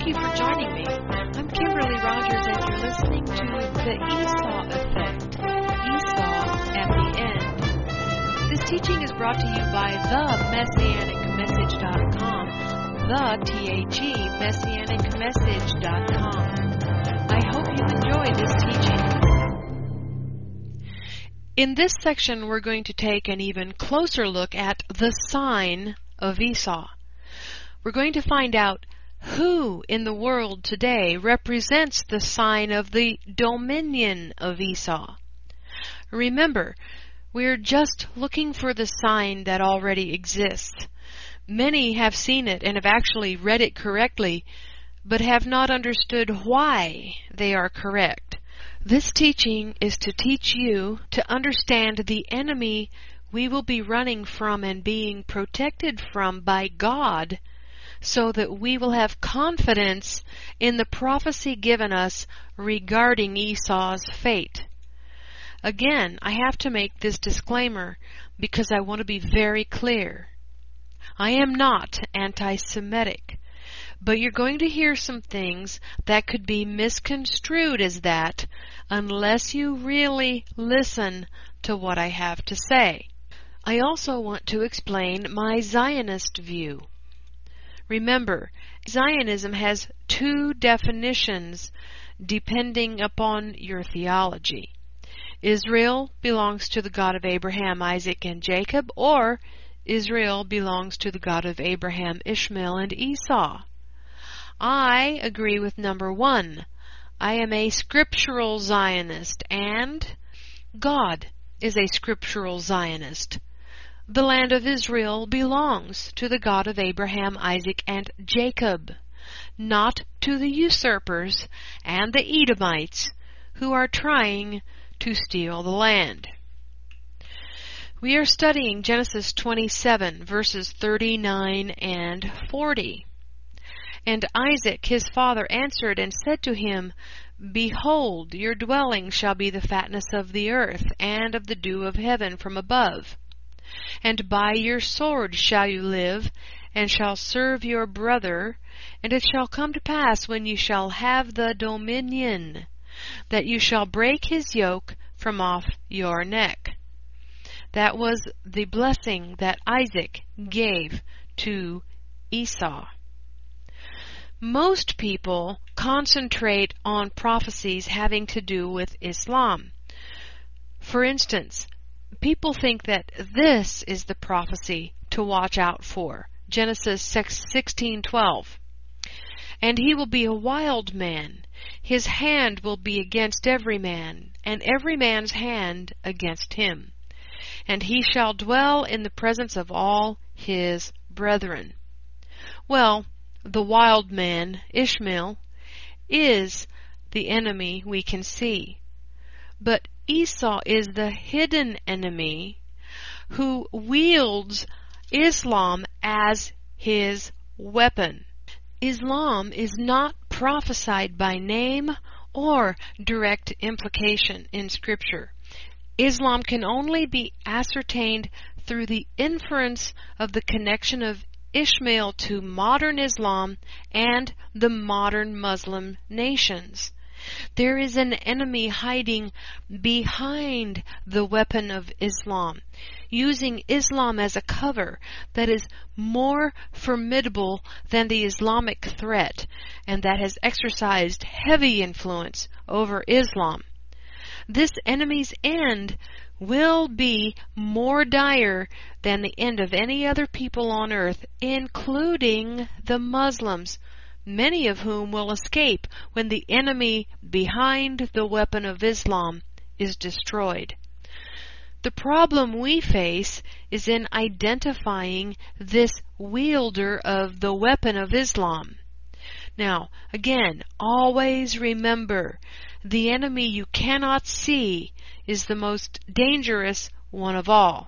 Thank you for joining me. I'm Kimberly Rogers, and you're listening to The Esau Effect. Esau at the end. This teaching is brought to you by TheMessianicMessage.com. Messianicmessage.com. I hope you enjoy this teaching. In this section, we're going to take an even closer look at the sign of Esau. We're going to find out who in the world today represents the sign of the dominion of Esau. Remember, we're just looking for the sign that already exists. Many have seen it and have actually read it correctly, but have not understood why they are correct. This teaching is to teach you to understand the enemy we will be running from and being protected from by God, so that we will have confidence in the prophecy given us regarding Esau's fate. Again, I have to make this disclaimer because I want to be very clear. I am not anti-Semitic, but you're going to hear some things that could be misconstrued as that unless you really listen to what I have to say. I also want to explain my Zionist view. Remember, Zionism has two definitions depending upon your theology. Israel belongs to the God of Abraham, Isaac, and Jacob, or Israel belongs to the God of Abraham, Ishmael, and Esau. I agree with number one. I am a scriptural Zionist, and God is a scriptural Zionist. The land of Israel belongs to the God of Abraham, Isaac, and Jacob, not to the usurpers and the Edomites who are trying to steal the land. We are studying Genesis 27, verses 39 and 40. And Isaac his father answered and said to him, Behold, your dwelling shall be the fatness of the earth, and of the dew of heaven from above. And by your sword shall you live, and shall serve your brother. And it shall come to pass, when you shall have the dominion, that you shall break his yoke from off your neck. That was the blessing that Isaac gave to Esau. Most people concentrate on prophecies having to do with Islam. For instance, people think that this is the prophecy to watch out for. Genesis 16:12. And he will be a wild man. His hand will be against every man, and every man's hand against him. And he shall dwell in the presence of all his brethren. Well, the wild man, Ishmael, is the enemy we can see. But Esau is the hidden enemy who wields Islam as his weapon. Islam is not prophesied by name or direct implication in Scripture. Islam can only be ascertained through the inference of the connection of Ishmael to modern Islam and the modern Muslim nations. There is an enemy hiding behind the weapon of Islam, using Islam as a cover that is more formidable than the Islamic threat, and that has exercised heavy influence over Islam. This enemy's end will be more dire than the end of any other people on earth, including the Muslims, many of whom will escape when the enemy behind the weapon of Islam is destroyed. The problem we face is in identifying this wielder of the weapon of Islam. Now, again, always remember, the enemy you cannot see is the most dangerous one of all.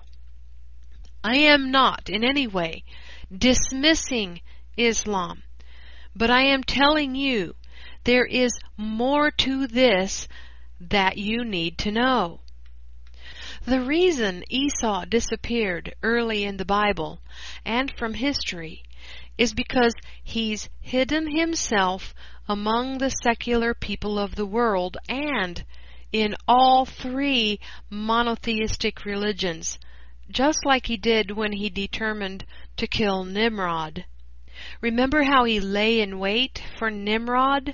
I am not in any way dismissing Islam, but I am telling you there is more to this that you need to know. The reason Esau disappeared early in the Bible and from history is because he's hidden himself among the secular people of the world and in all three monotheistic religions, just like he did when he determined to kill Nimrod. Remember how he lay in wait for Nimrod?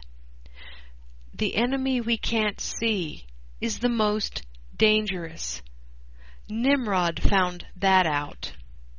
The enemy we can't see is the most dangerous. Nimrod found that out.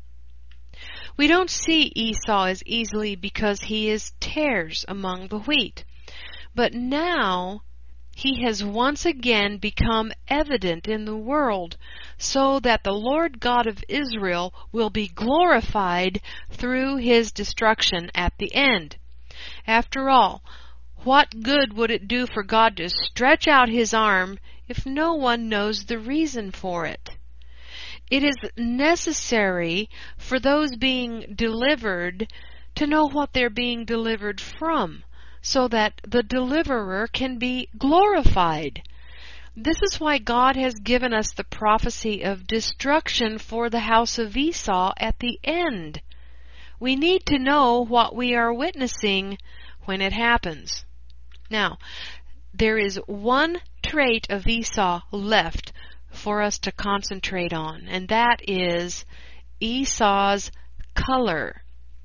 We don't see Esau as easily because he is tares among the wheat. But now he has once again become evident in the world, so that the Lord God of Israel will be glorified through his destruction at the end. After all, what good would it do for God to stretch out his arm if no one knows the reason for it? It is necessary for those being delivered to know what they're being delivered from, so that the deliverer can be glorified. This is why God has given us the prophecy of destruction for the house of Esau at the end. We need to know what we are witnessing when it happens. Now, there is one trait of Esau left for us to concentrate on, and that is Esau's color.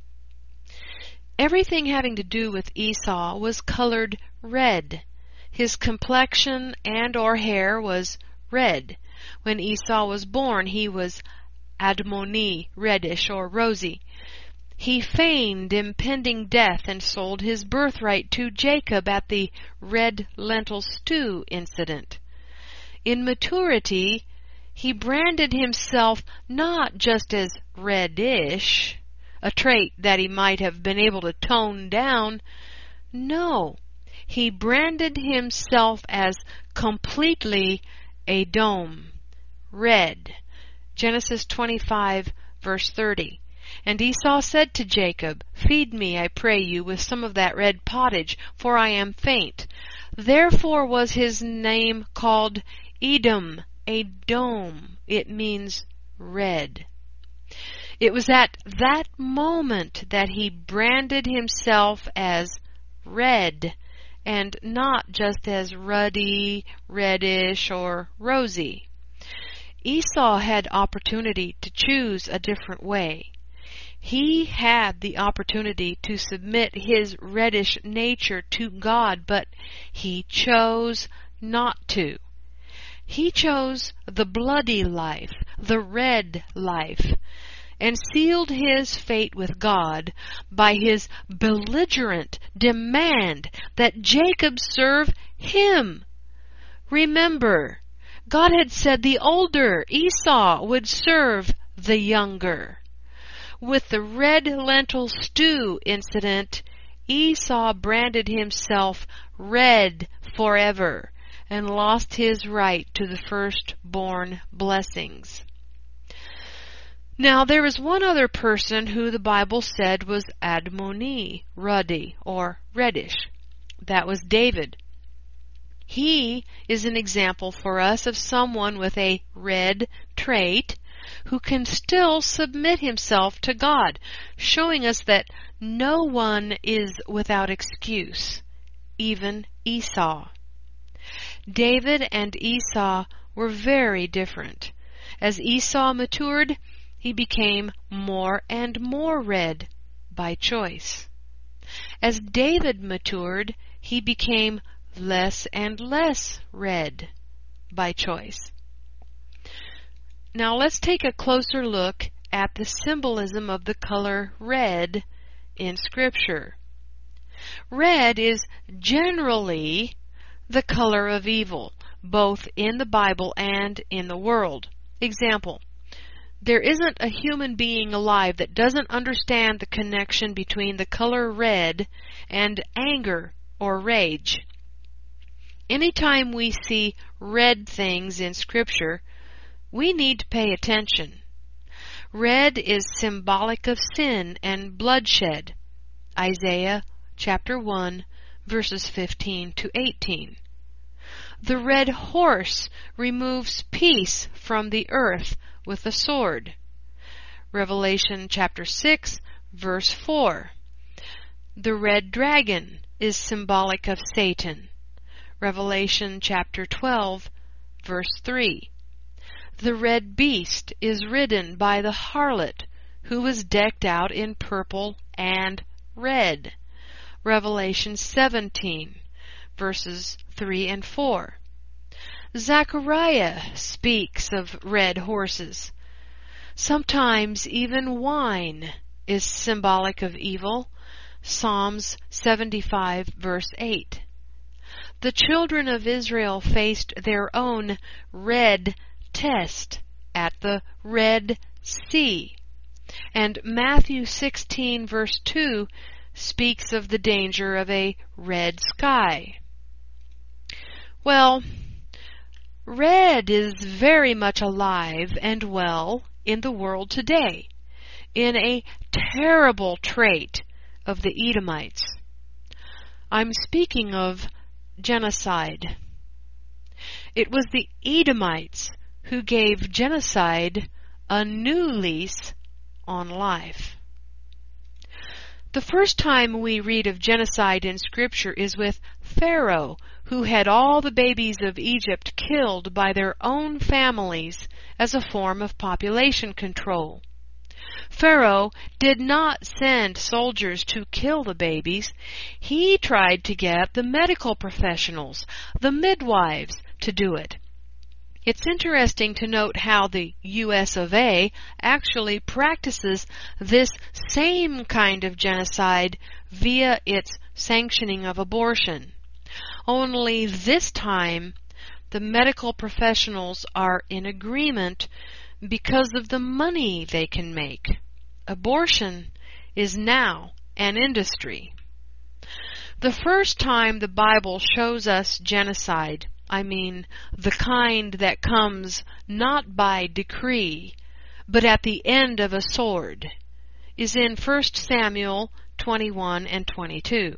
Everything having to do with Esau was colored red. His complexion and or hair was red. When Esau was born, he was admoni, reddish or rosy. He feigned impending death and sold his birthright to Jacob at the red lentil stew incident. In maturity, he branded himself not just as reddish, a trait that he might have been able to tone down. No, he branded himself as completely Edom, red. Genesis 25, verse 30. And Esau said to Jacob, "Feed me, I pray you, with some of that red pottage, for I am faint." Therefore was his name called Edom, Edom. It means red. It was at that moment that he branded himself as red, and not just as ruddy, reddish, or rosy. Esau had opportunity to choose a different way. He had the opportunity to submit his reddish nature to God, but he chose not to. He chose the bloody life, the red life, and sealed his fate with God by his belligerent demand that Jacob serve him. Remember, God had said the older Esau would serve the younger. With the red lentil stew incident, Esau branded himself red forever and lost his right to the firstborn blessings. Now, there is one other person who the Bible said was admoni, ruddy or reddish. That was David. He is an example for us of someone with a red trait who can still submit himself to God, showing us that no one is without excuse, even Esau. David and Esau were very different. As Esau matured, he became more and more red by choice. As David matured, he became less and less red by choice. Now let's take a closer look at the symbolism of the color red in Scripture. Red is generally the color of evil, both in the Bible and in the world. Example, there isn't a human being alive that doesn't understand the connection between the color red and anger or rage. Anytime we see red things in Scripture, we need to pay attention. Red is symbolic of sin and bloodshed. Isaiah chapter 1, verses 15 to 18. The red horse removes peace from the earth with a sword. Revelation chapter 6, verse 4. The red dragon is symbolic of Satan. Revelation chapter 12, verse 3. The red beast is ridden by the harlot, who was decked out in purple and red. Revelation 17, verses 3 and 4. Zechariah speaks of red horses. Sometimes even wine is symbolic of evil. Psalms 75, verse 8. The children of Israel faced their own red test at the Red Sea. And Matthew 16, verse 2 speaks of the danger of a red sky. Well, red is very much alive and well in the world today, in a terrible trait of the Edomites. I'm speaking of genocide. It was the Edomites who gave genocide a new lease on life. The first time we read of genocide in Scripture is with Pharaoh, who had all the babies of Egypt killed by their own families as a form of population control. Pharaoh did not send soldiers to kill the babies. He tried to get the medical professionals, the midwives, to do it. It's interesting to note how the US of A actually practices this same kind of genocide via its sanctioning of abortion. Only this time, the medical professionals are in agreement because of the money they can make. Abortion is now an industry. The first time the Bible shows us genocide, I mean the kind that comes not by decree, but at the end of a sword, is in 1 Samuel 21 and 22.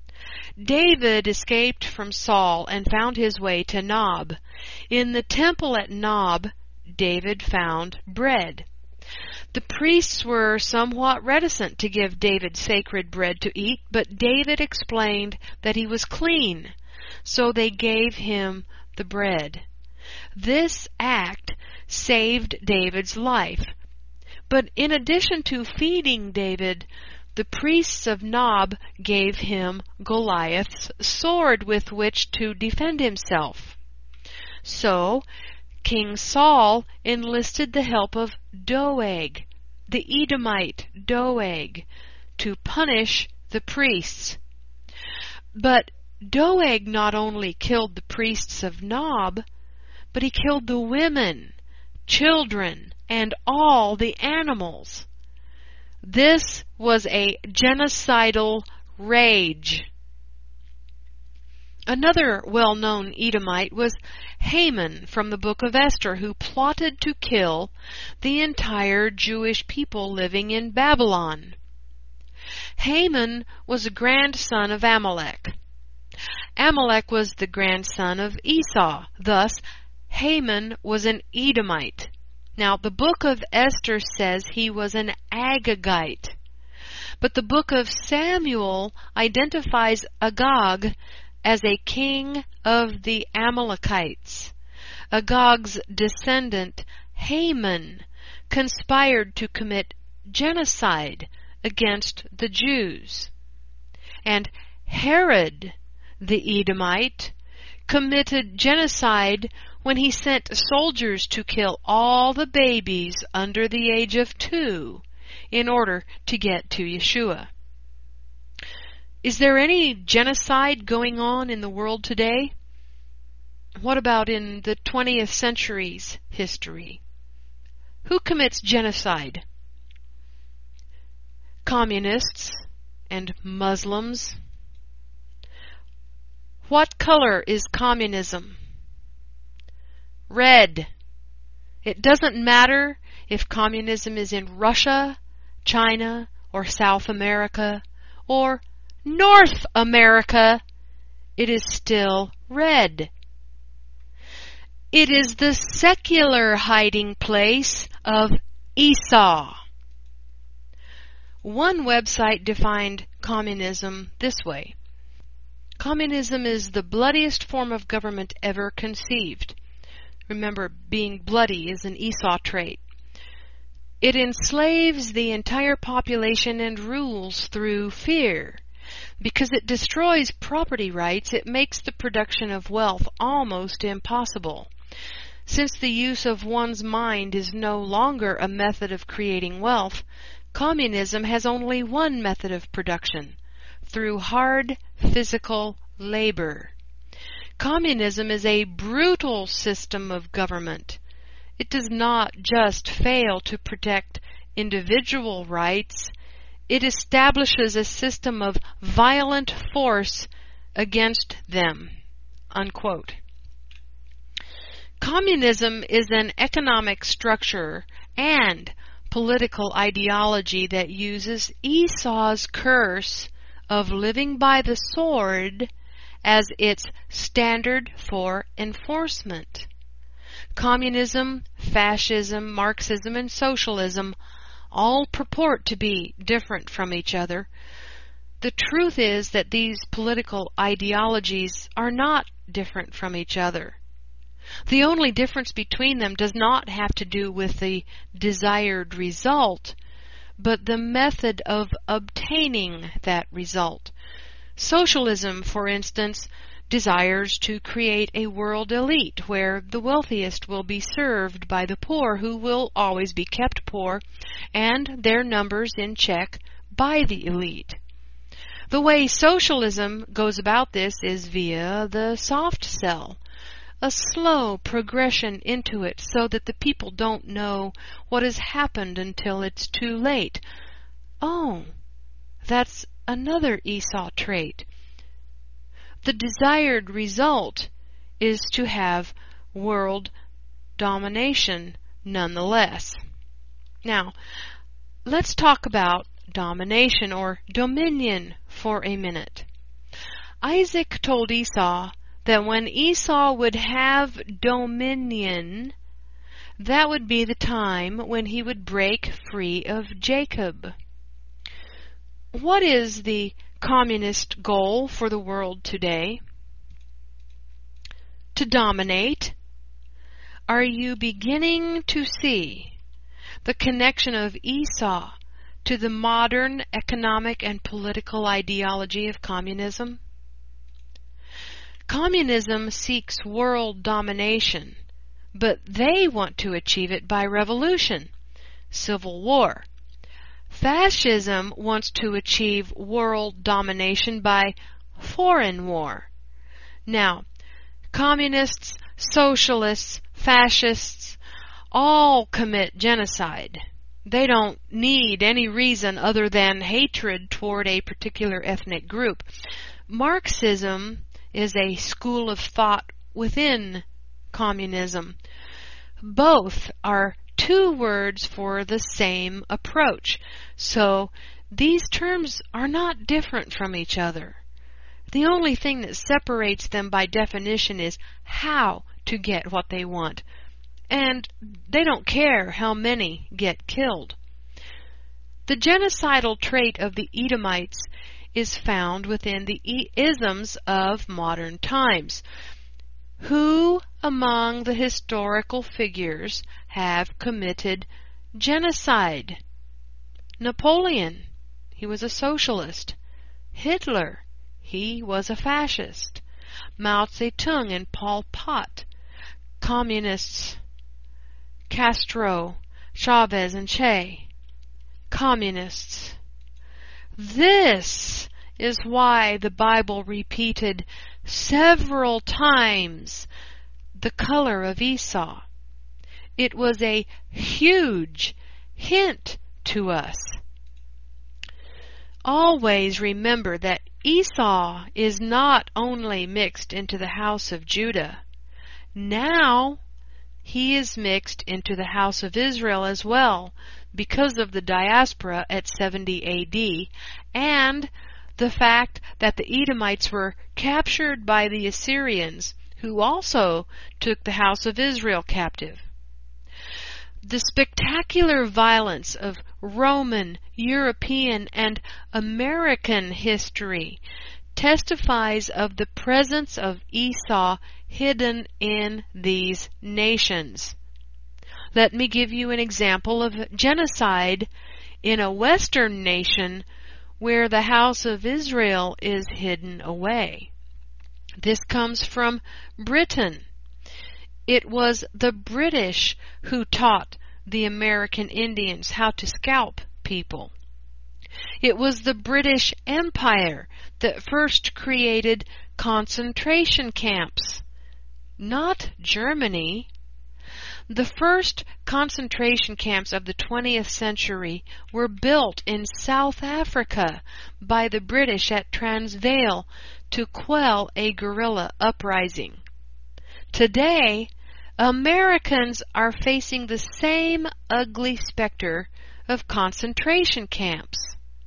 David escaped from Saul and found his way to Nob. In the temple at Nob, David found bread. The priests were somewhat reticent to give David sacred bread to eat, but David explained that he was clean, so they gave him the bread. This act saved David's life. But in addition to feeding David, the priests of Nob gave him Goliath's sword with which to defend himself. So, King Saul enlisted the help of Doeg, the Edomite Doeg, to punish the priests. But Doeg not only killed the priests of Nob, but he killed the women, children, and all the animals. This was a genocidal rage. Another well-known Edomite was Haman from the book of Esther, who plotted to kill the entire Jewish people living in Babylon. Haman was a grandson of Amalek. Amalek was the grandson of Esau. Thus, Haman was an Edomite. Now, the book of Esther says he was an Agagite. But the book of Samuel identifies Agag as a king of the Amalekites. Agag's descendant, Haman, conspired to commit genocide against the Jews. And Herod, the Edomite, committed genocide when he sent soldiers to kill all the babies under the age of 2 in order to get to Yeshua. Is there any genocide going on in the world today? What about in the 20th century's history? Who commits genocide? Communists and Muslims. What color is communism? Red. It doesn't matter if communism is in Russia, China, or South America, or North America. It is still red. It is the secular hiding place of Esau. One website defined communism this way: communism is the bloodiest form of government ever conceived. Remember, being bloody is an Esau trait. It enslaves the entire population and rules through fear. Because it destroys property rights, it makes the production of wealth almost impossible. Since the use of one's mind is no longer a method of creating wealth, communism has only one method of production: through hard physical labor. Communism is a brutal system of government. It does not just fail to protect individual rights, it establishes a system of violent force against them." Unquote. Communism is an economic structure and political ideology that uses Esau's curse of living by the sword as its standard for enforcement. Communism, fascism, Marxism, and socialism all purport to be different from each other. The truth is that these political ideologies are not different from each other. The only difference between them does not have to do with the desired result, but the method of obtaining that result. Socialism, for instance, desires to create a world elite where the wealthiest will be served by the poor, who will always be kept poor, and their numbers in check by the elite. The way socialism goes about this is via the soft cell, a slow progression into it so that the people don't know what has happened until it's too late. Oh, that's another Esau trait. The desired result is to have world domination nonetheless. Now, let's talk about domination or dominion for a minute. Isaac told Esau that when Esau would have dominion, that would be the time when he would break free of Jacob. What is the communist goal for the world today? To dominate. Are you beginning to see the connection of Esau to the modern economic and political ideology of communism? Communism seeks world domination, but they want to achieve it by revolution, civil war. Fascism wants to achieve world domination by foreign war. Now, communists, socialists, fascists all commit genocide. They don't need any reason other than hatred toward a particular ethnic group. Marxism is a school of thought within communism. Both are two words for the same approach. So these terms are not different from each other. The only thing that separates them by definition is how to get what they want. And they don't care how many get killed. The genocidal trait of the Edomites is found within the isms of modern times. Who among the historical figures have committed genocide? Napoleon, he was a socialist. Hitler, he was a fascist. Mao Zedong and Pol Pot, communists. Castro, Chavez, and Che, communists. This is why the Bible repeated several times the color of Esau. It was a huge hint to us. Always remember that Esau is not only mixed into the house of Judah. Now he is mixed into the house of Israel as well, because of the diaspora at 70 AD, and the fact that the Edomites were captured by the Assyrians, who also took the house of Israel captive. The spectacular violence of Roman, European, and American history testifies of the presence of Esau hidden in these nations. Let me give you an example of genocide in a Western nation where the house of Israel is hidden away. This comes from Britain. It was the British who taught the American Indians how to scalp people. It was the British Empire that first created concentration camps, not Germany. The first concentration camps of the 20th century were built in South Africa by the British at Transvaal to quell a guerrilla uprising. Today, Americans are facing the same ugly specter of concentration camps.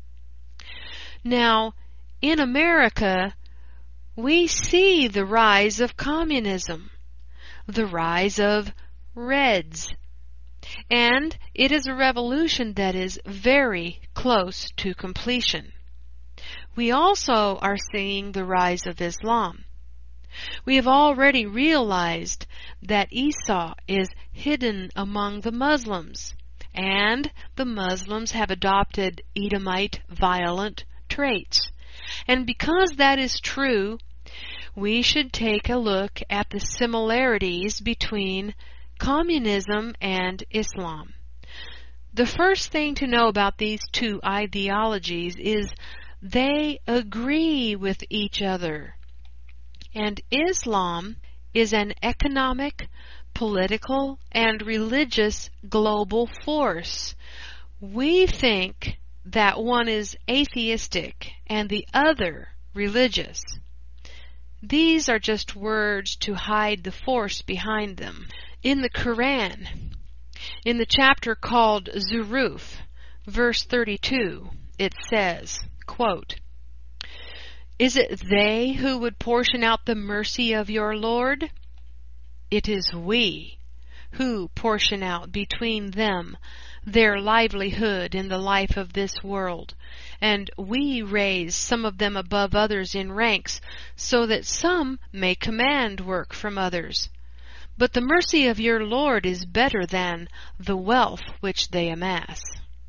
Now, in America, we see the rise of communism, the rise of Reds, and it is a revolution that is very close to completion. We also are seeing the rise of Islam. We have already realized that Esau is hidden among the Muslims, and the Muslims have adopted Edomite violent traits. And because that is true, we should take a look at the similarities between communism and Islam. The first thing to know about these two ideologies is they agree with each other. And Islam is an economic, political, and religious global force. We think that one is atheistic and the other religious. These are just words to hide the force behind them. In the Quran, in the chapter called Zuruf, verse 32, it says, quote, "Is it they who would portion out the mercy of your Lord? It is we who portion out between them their livelihood in the life of this world, and we raise some of them above others in ranks, so that some may command work from others. But the mercy of your Lord is better than the wealth which they amass."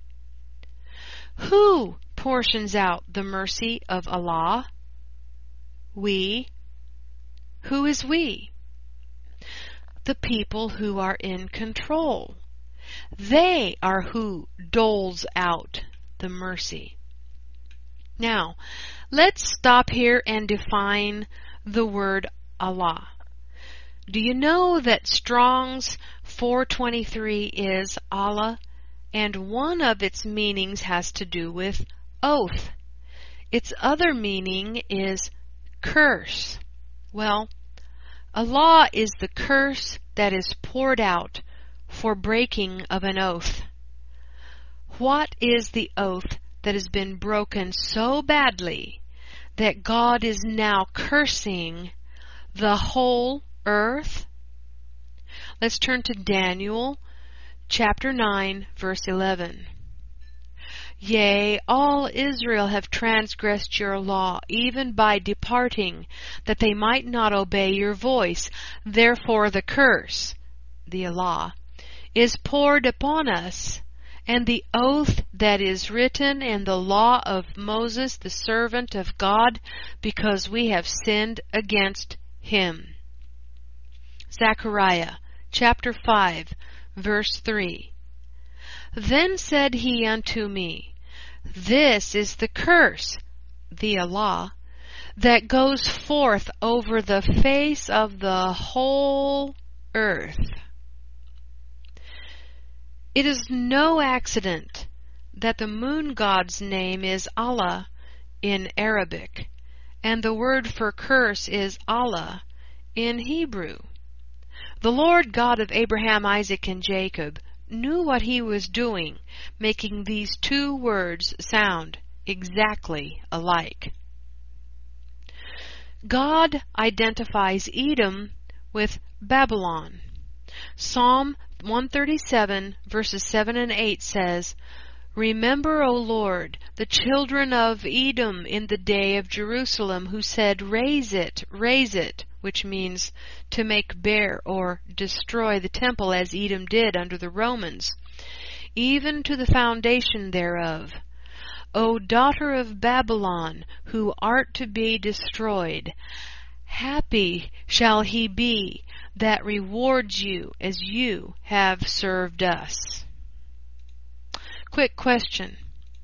Who portions out the mercy of Allah? We. Who is we? The people who are in control. They are who doles out the mercy. Now, let's stop here and define the word Allah. Do you know that Strong's 423 is Allah, and one of its meanings has to do with oath. Its other meaning is curse. Well, Allah is the curse that is poured out for breaking of an oath. What is the oath that has been broken so badly that God is now cursing the whole earth? Let's turn to Daniel chapter 9, verse 11. "Yea, all Israel have transgressed your law, even by departing, that they might not obey your voice. Therefore the curse," the Allah, "is poured upon us, and the oath that is written in the law of Moses, the servant of God, because we have sinned against him." Zechariah chapter 5, verse 3. "Then said he unto me, This is the curse," the Allah, "that goes forth over the face of the whole earth." It is no accident that the moon god's name is Allah in Arabic, and the word for curse is Allah in Hebrew. The Lord God of Abraham, Isaac, and Jacob knew what he was doing, making these two words sound exactly alike. God identifies Edom with Babylon. Psalm 137 verses 7 and 8 says, Remember, O Lord, the children of Edom in the day of Jerusalem, who said, raise it, which means to make bare or destroy the temple as Edom did under the Romans, even to the foundation thereof. O daughter of Babylon, who art to be destroyed, happy shall he be that rewards you as you have served us. Quick question.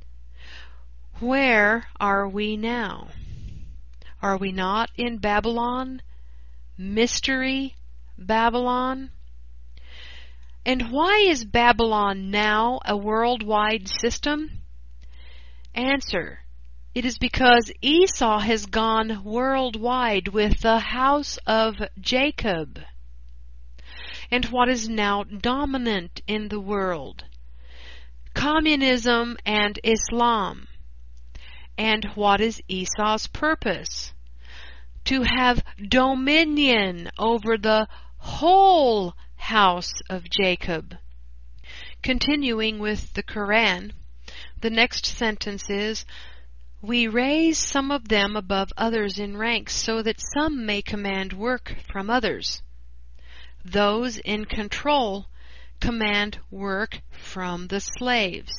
Where are we now? Are we not in Babylon? Mystery Babylon? And why is Babylon now a worldwide system? Answer. It is because Esau has gone worldwide with the house of Jacob. And what is now dominant in the world? Communism and Islam. And what is Esau's purpose? To have dominion over the whole house of Jacob. Continuing with the Quran, the next sentence is, We raise some of them above others in ranks, so that some may command work from others. Those in control command work from the slaves.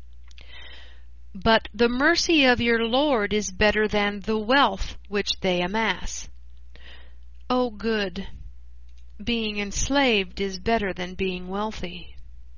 But the mercy of your Lord is better than the wealth which they amass. Oh good, being enslaved is better than being wealthy.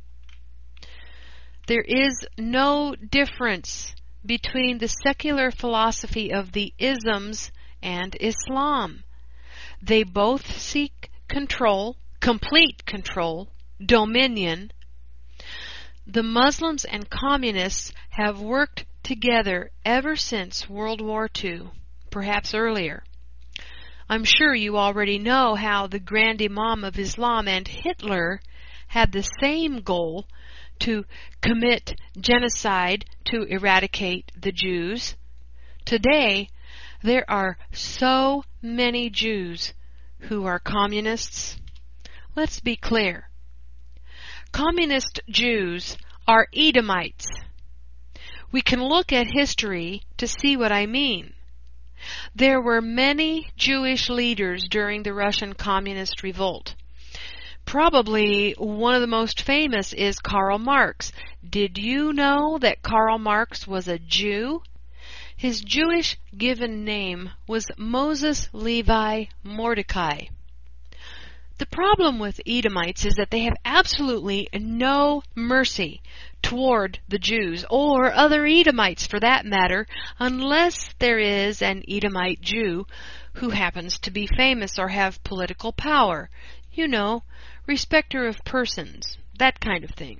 There is no difference between the secular philosophy of the isms and Islam. They both seek control, complete control, dominion. The Muslims and communists have worked together ever since World War II, perhaps earlier. I'm sure you already know how the Grand Imam of Islam and Hitler had the same goal, to commit genocide to eradicate the Jews. Today, there are so many Jews who are communists. Let's be clear. Communist Jews are Edomites. We can look at history to see what I mean. There were many Jewish leaders during the Russian Communist Revolt. Probably one of the most famous is Karl Marx. Did you know that Karl Marx was a Jew? His Jewish given name was Moses Levi Mordecai. The problem with Edomites is that they have absolutely no mercy toward the Jews, or other Edomites for that matter, unless there is an Edomite Jew who happens to be famous or have political power. You know, respecter of persons, that kind of thing.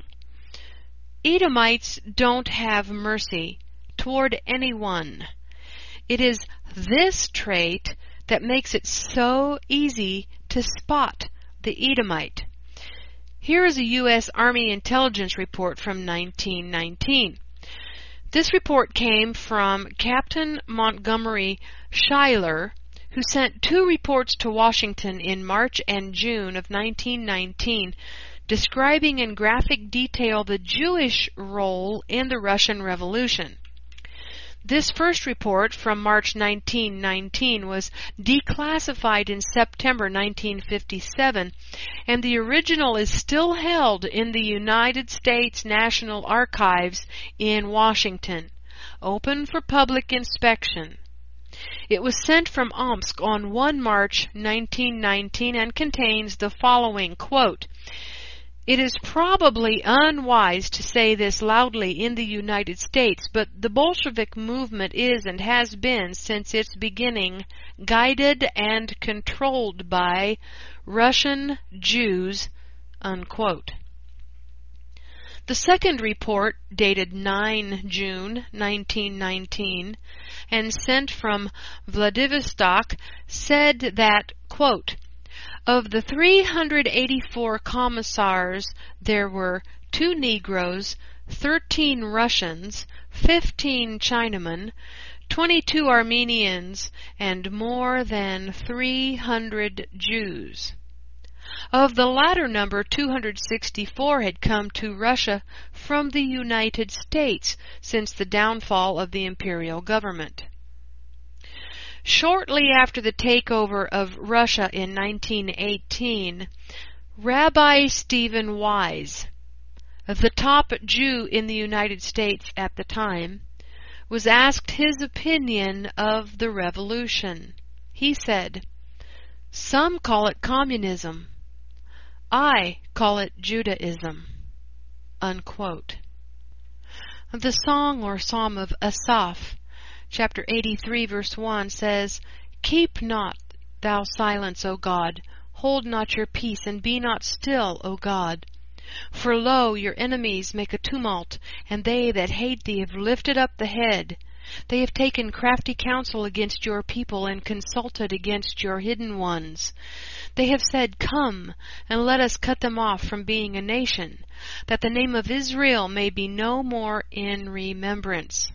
Edomites don't have mercy toward anyone. It is this trait that makes it so easy to spot the Edomite. Here is a U.S. Army intelligence report from 1919. This report came from Captain Montgomery Schuyler, who sent 2 reports to Washington in March and June of 1919, describing in graphic detail the Jewish role in the Russian Revolution. This first report from March 1919 was declassified in September 1957, and the original is still held in the United States National Archives in Washington, open for public inspection. It was sent from Omsk on 1 March 1919 and contains the following quote, It is probably unwise to say this loudly in the United States, but the Bolshevik movement is and has been since its beginning guided and controlled by Russian Jews, unquote. The second report, dated 9 June 1919 and sent from Vladivostok, said that, quote, of the 384 commissars, there were 2 Negroes, 13 Russians, 15 Chinamen, 22 Armenians, and more than 300 Jews. Of the latter number, 264 had come to Russia from the United States since the downfall of the imperial government. Shortly after the takeover of Russia in 1918, Rabbi Stephen Wise, the top Jew in the United States at the time, was asked his opinion of the revolution. He said, "Some call it communism. I call it Judaism." Unquote. The song or Psalm of Asaph, chapter 83, verse 1 says, "Keep not thou silence, O God. Hold not your peace, and be not still, O God. For lo, your enemies make a tumult, and they that hate thee have lifted up the head. They have taken crafty counsel against your people, and consulted against your hidden ones. They have said, Come, and let us cut them off from being a nation, that the name of Israel may be no more in remembrance."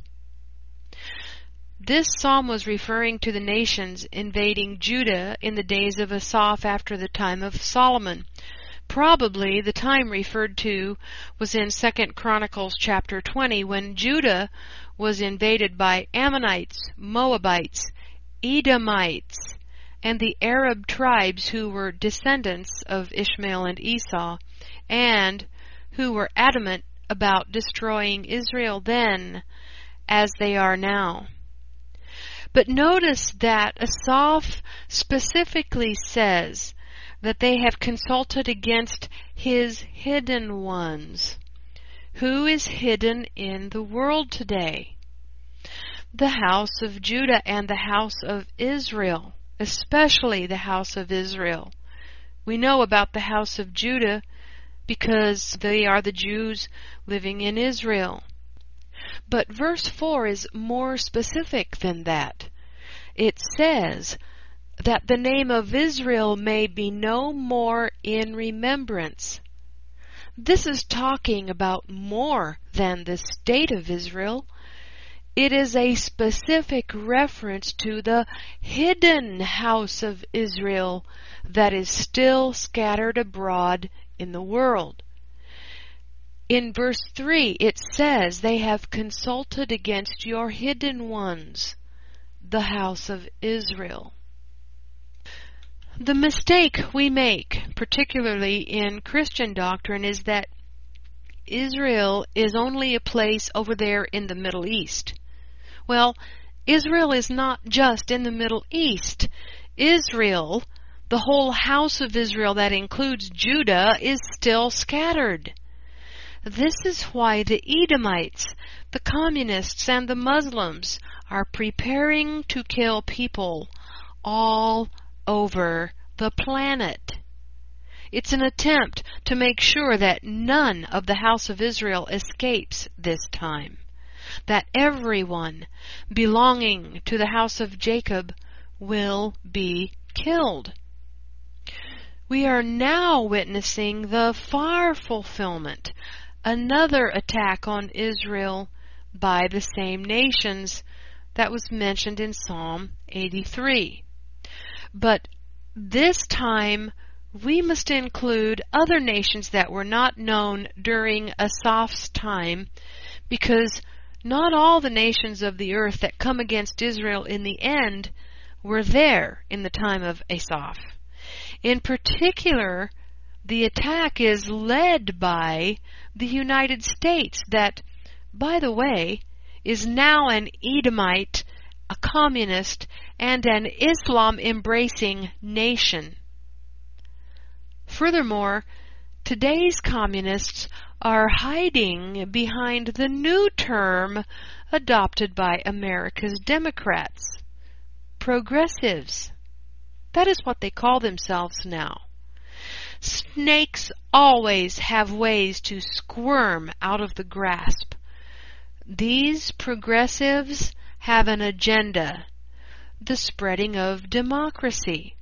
This psalm was referring to the nations invading Judah in the days of Asaph after the time of Solomon. Probably the time referred to was in 2 Chronicles chapter 20, when Judah was invaded by Ammonites, Moabites, Edomites, and the Arab tribes who were descendants of Ishmael and Esau, and who were adamant about destroying Israel then as they are now. But notice that Asaph specifically says that they have consulted against his hidden ones. Who is hidden in the world today? The house of Judah and the house of Israel, especially the house of Israel. We know about the house of Judah because they are the Jews living in Israel. But verse 4 is more specific than that. It says that the name of Israel may be no more in remembrance. This is talking about more than the state of Israel. It is a specific reference to the hidden house of Israel that is still scattered abroad in the world. In verse 3 it says, "They have consulted against your hidden ones, the house of Israel." The mistake we make, particularly in Christian doctrine, is that Israel is only a place over there in the Middle East. Well, Israel is not just in the Middle East. Israel, the whole house of Israel that includes Judah, is still scattered. This is why the Edomites, the communists, and the Muslims are preparing to kill people all over the planet. It's an attempt to make sure that none of the house of Israel escapes this time, that everyone belonging to the house of Jacob will be killed. We are now witnessing the far fulfillment, another attack on Israel by the same nations that was mentioned in Psalm 83. But this time we must include other nations that were not known during Asaph's time, because not all the nations of the earth that come against Israel in the end were there in the time of Asaph. In particular, the attack is led by the United States that, by the way, is now an Edomite, a communist, and an Islam-embracing nation. Furthermore, today's communists are hiding behind the new term adopted by America's Democrats, progressives. That is what they call themselves now. Snakes always have ways to squirm out of the grasp. These progressives have an agenda, the spreading of democracy.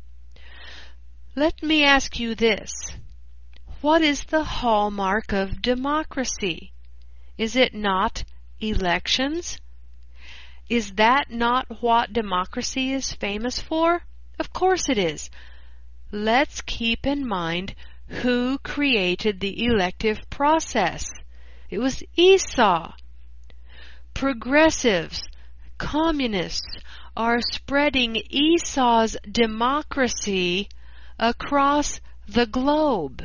Let me ask you this. What is the hallmark of democracy? Is it not elections? Is that not what democracy is famous for? Of course it is. let's keep in mind who created the elective process. It was Esau. Progressives, communists are spreading Esau's democracy across the globe.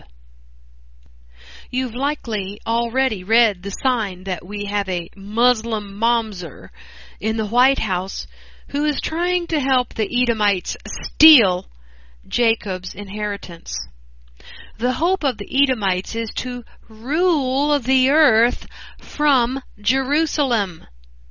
You've likely already read the sign that we have a Muslim mamzer in the White House who is trying to help the Edomites steal Jacob's inheritance. The hope of the Edomites is to rule the earth from Jerusalem.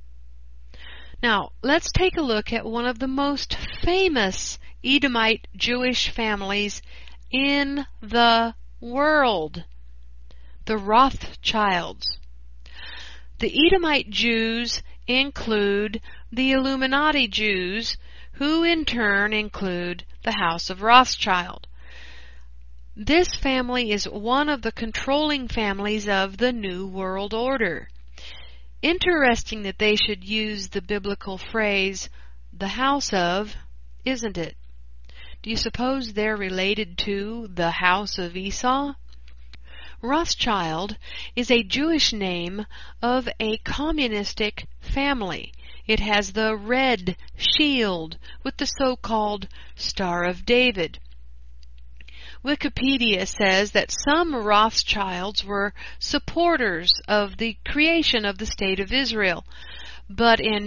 Now, let's take a look at one of the most famous Edomite Jewish families in the world, the Rothschilds. The Edomite Jews include the Illuminati Jews, who in turn include the House of Rothschild. This family is one of the controlling families of the New World Order. Interesting that they should use the biblical phrase, the house of, isn't it? Do you suppose they're related to the house of Esau? Rothschild is a Jewish name of a communistic family. It has the red shield with the so-called Star of David. Wikipedia says that some Rothschilds were supporters of the creation of the State of Israel, but in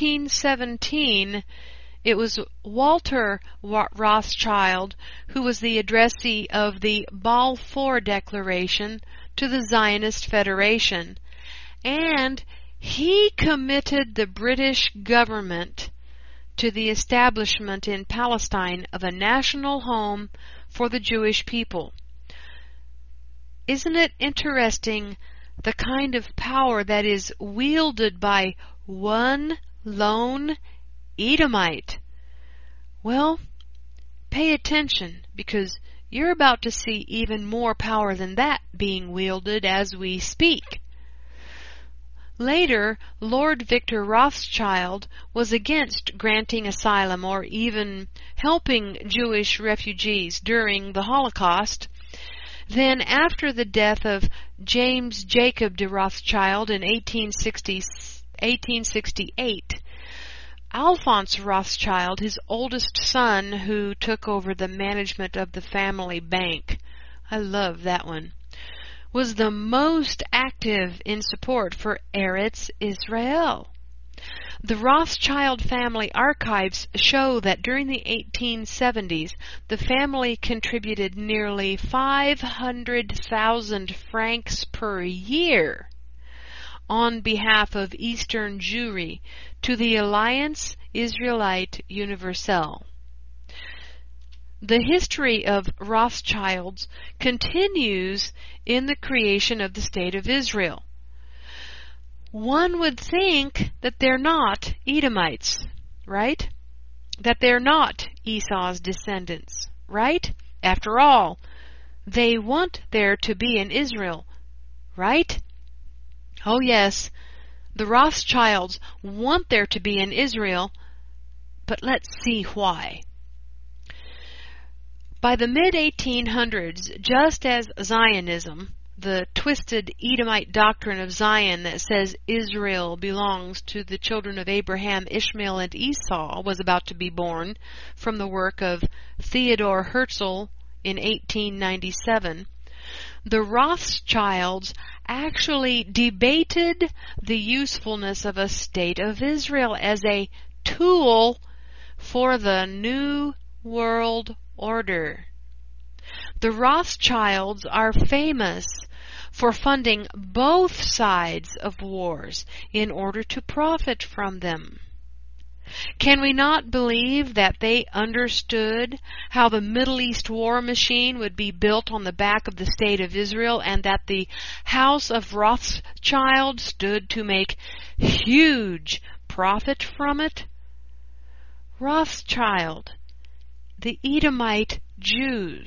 1917 it was Walter Rothschild who was the addressee of the Balfour Declaration to the Zionist Federation, and he committed the British government to the establishment in Palestine of a national home for the Jewish people. Isn't it interesting the kind of power that is wielded by one lone Edomite? Well, pay attention, because you're about to see even more power than that being wielded as we speak. Later, Lord Victor Rothschild was against granting asylum or even helping Jewish refugees during the Holocaust. Then, after the death of James Jacob de Rothschild in 1868, Alphonse Rothschild, his oldest son, who took over the management of the family bank, I love that one, was the most active in support for Eretz Israel. The Rothschild family archives show that during the 1870s, the family contributed nearly 500,000 francs per year on behalf of Eastern Jewry to the Alliance Israelite Universelle. The history of Rothschilds continues in the creation of the State of Israel. One would think that they're not Edomites, right? That they're not Esau's descendants, right? After all, they want there to be an Israel, right? Oh yes, the Rothschilds want there to be an Israel, but let's see why. By the mid-1800s, just as Zionism, the twisted Edomite doctrine of Zion that says Israel belongs to the children of Abraham, Ishmael, and Esau, was about to be born from the work of Theodor Herzl in 1897, the Rothschilds actually debated the usefulness of a state of Israel as a tool for the New World Order. The Rothschilds are famous for funding both sides of wars in order to profit from them. Can we not believe that they understood how the Middle East war machine would be built on the back of the State of Israel, and that the House of Rothschild stood to make huge profit from it? Rothschild, the Edomite Jews.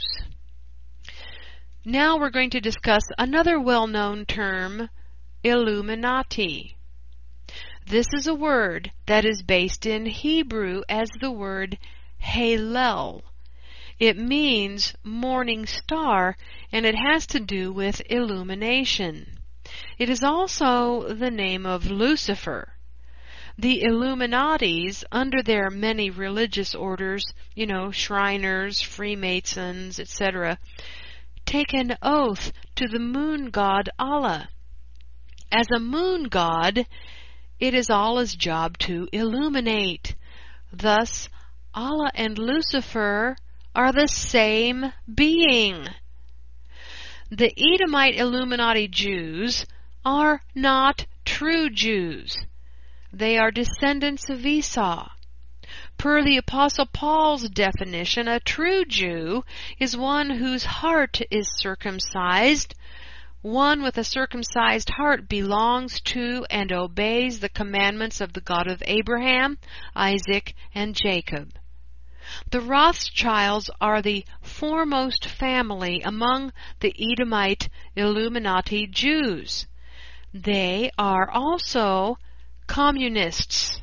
Now we're going to discuss another well-known term, Illuminati. This is a word that is based in Hebrew as the word Hallel, It means morning star, and it has to do with illumination. It is also the name of Lucifer. The Illuminatis, under their many religious orders, Shriners, Freemasons, etc., take an oath to the moon god Allah. As a moon god, it is Allah's job to illuminate. Thus, Allah and Lucifer are the same being. The Edomite Illuminati Jews are not true Jews. They are descendants of Esau. Per the Apostle Paul's definition, a true Jew is one whose heart is circumcised. One with a circumcised heart belongs to and obeys the commandments of the God of Abraham, Isaac, and Jacob. The Rothschilds are the foremost family among the Edomite Illuminati Jews. They are also communists.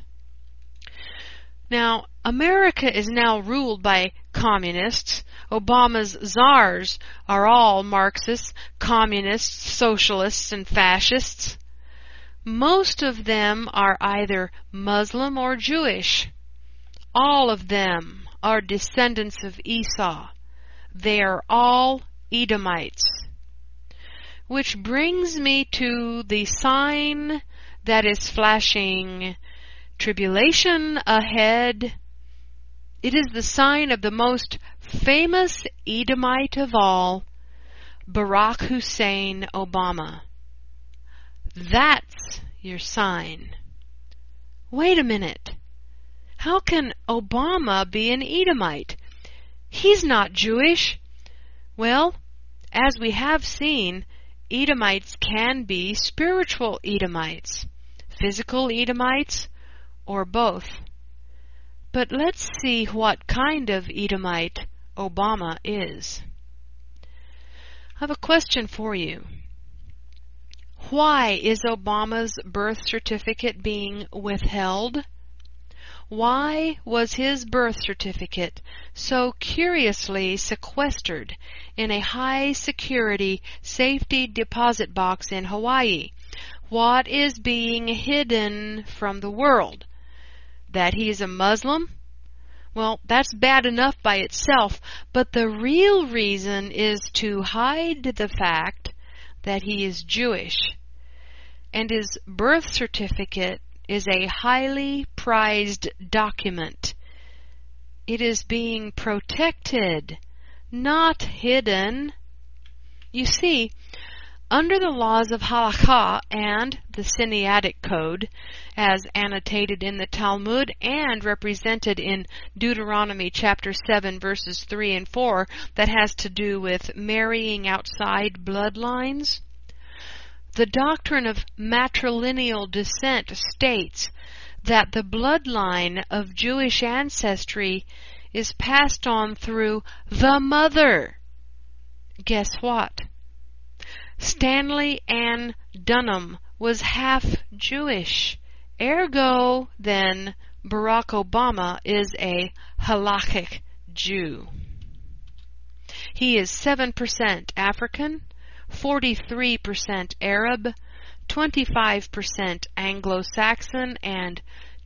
Now, America is now ruled by communists. Obama's czars are all Marxists, communists, socialists, and fascists. Most of them are either Muslim or Jewish. All of them are descendants of Esau. They are all Edomites. Which brings me to the sign that is flashing. Tribulation ahead. It is the sign of the most famous Edomite of all, Barack Hussein Obama. That's your sign. Wait a minute. How can Obama be an Edomite? He's not Jewish. Well, as we have seen, Edomites can be spiritual Edomites, physical Edomites, or both. But let's see what kind of Edomite Obama is. I have a question for you. Why is Obama's birth certificate being withheld? Why was his birth certificate so curiously sequestered in a high-security safety deposit box in Hawaii? What is being hidden from the world? That he is a Muslim? Well, that's bad enough by itself, but the real reason is to hide the fact that he is Jewish, and his birth certificate is a highly prized document. It is being protected, not hidden. You see, under the laws of Halakha and the Sinaitic Code, as annotated in the Talmud and represented in Deuteronomy chapter 7 verses 3 and 4, that has to do with marrying outside bloodlines, the doctrine of matrilineal descent states that the bloodline of Jewish ancestry is passed on through the mother. Guess what? Stanley Ann Dunham was half Jewish. Ergo, then, Barack Obama is a halakhic Jew. He is 7% African, 43% Arab, 25% Anglo-Saxon, and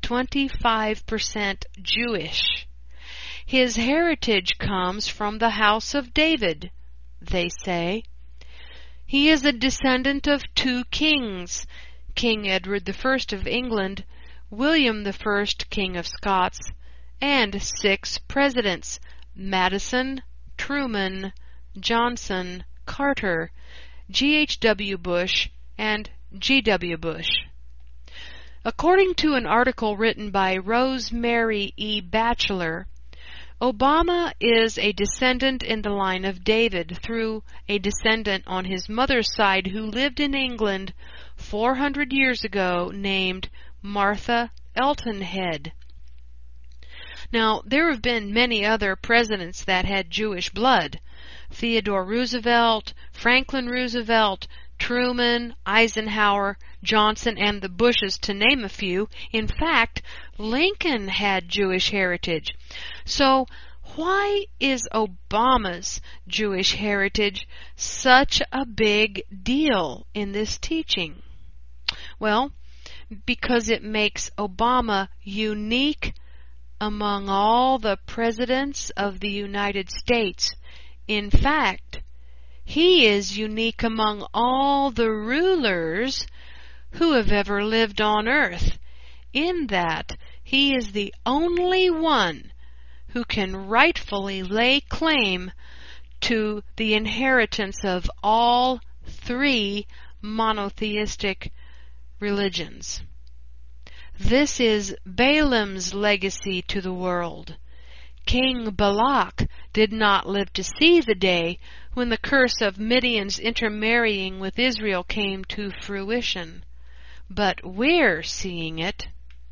25% Jewish. His heritage comes from the house of David, they say. He is a descendant of 2 kings, King Edward I of England, William I, King of Scots, and 6 presidents, Madison, Truman, Johnson, Carter, G.H.W. Bush, and G.W. Bush. According to an article written by Rosemary E. Batchelor, Obama is a descendant in the line of David through a descendant on his mother's side who lived in England 400 years ago named Martha Eltonhead. Now, there have been many other presidents that had Jewish blood. Theodore Roosevelt, Franklin Roosevelt, Truman, Eisenhower, Johnson, and the Bushes, to name a few. In fact, Lincoln had Jewish heritage. So, Why is Obama's Jewish heritage such a big deal in this teaching? Well, because it makes Obama unique among all the presidents of the United States. In fact, he is unique among all the rulers who have ever lived on earth, in that he is the only one who can rightfully lay claim to the inheritance of all three monotheistic religions. This is Balaam's legacy to the world. King Balak did not live to see the day when the curse of Midian's intermarrying with Israel came to fruition, but we're seeing it.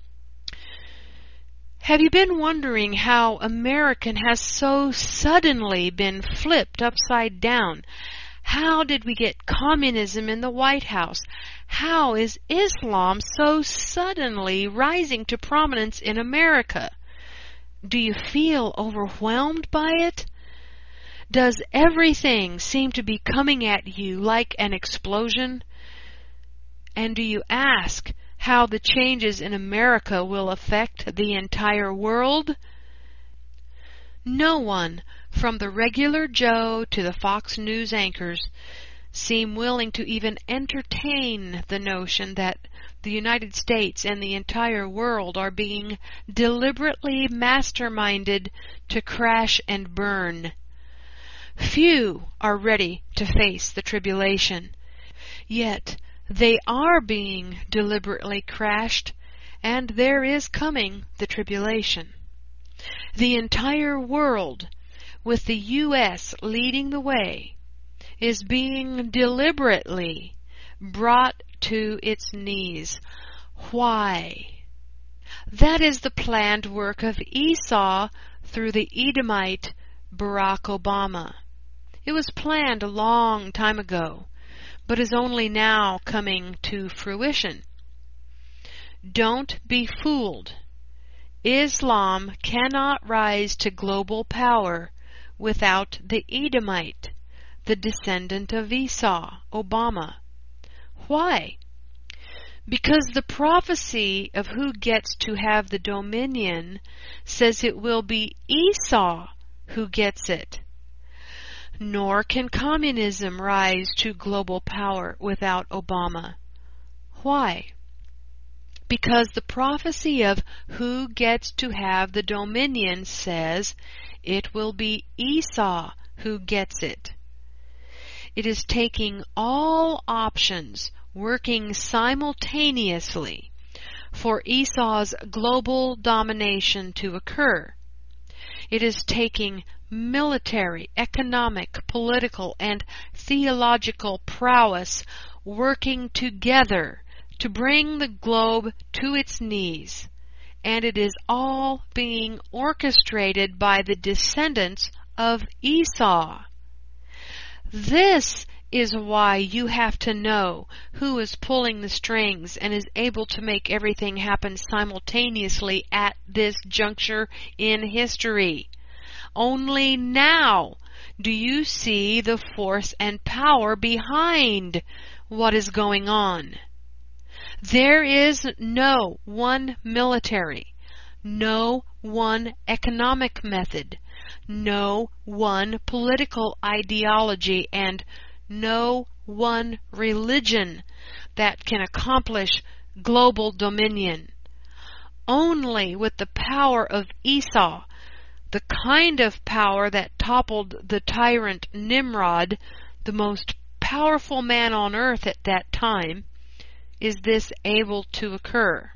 Have you been wondering how America has so suddenly been flipped upside down? How did we get communism in the White House? How is Islam so suddenly rising to prominence in America? Do you feel overwhelmed by it? Does everything seem to be coming at you like an explosion? And do you ask how the changes in America will affect the entire world? No one, from the regular Joe to the Fox News anchors, seem willing to even entertain the notion that the United States and the entire world are being deliberately masterminded to crash and burn. Few are ready to face the tribulation, yet they are being deliberately crashed, and there is coming the tribulation. The entire world, with the U.S. leading the way, is being deliberately brought to its knees. Why? That is the planned work of Esau through the Edomite Barack Obama. It was planned a long time ago, but is only now coming to fruition. Don't be fooled. Islam cannot rise to global power without the Edomite, the descendant of Esau, Obama. Why? Because the prophecy of who gets to have the dominion says it will be Esau who gets it. Nor can communism rise to global power without Obama. Why? Because the prophecy of who gets to have the dominion says it will be Esau who gets it. It is taking all options, working simultaneously for Esau's global domination to occur. It is taking military, economic, political, and theological prowess working together to bring the globe to its knees, and it is all being orchestrated by the descendants of Esau. This is why you have to know who is pulling the strings and is able to make everything happen simultaneously at this juncture in history. Only now do you see the force and power behind what is going on. There is no one military, no one economic method, no one political ideology, and no one religion that can accomplish global dominion. Only with the power of Esau, the kind of power that toppled the tyrant Nimrod, the most powerful man on earth at that time, is this able to occur.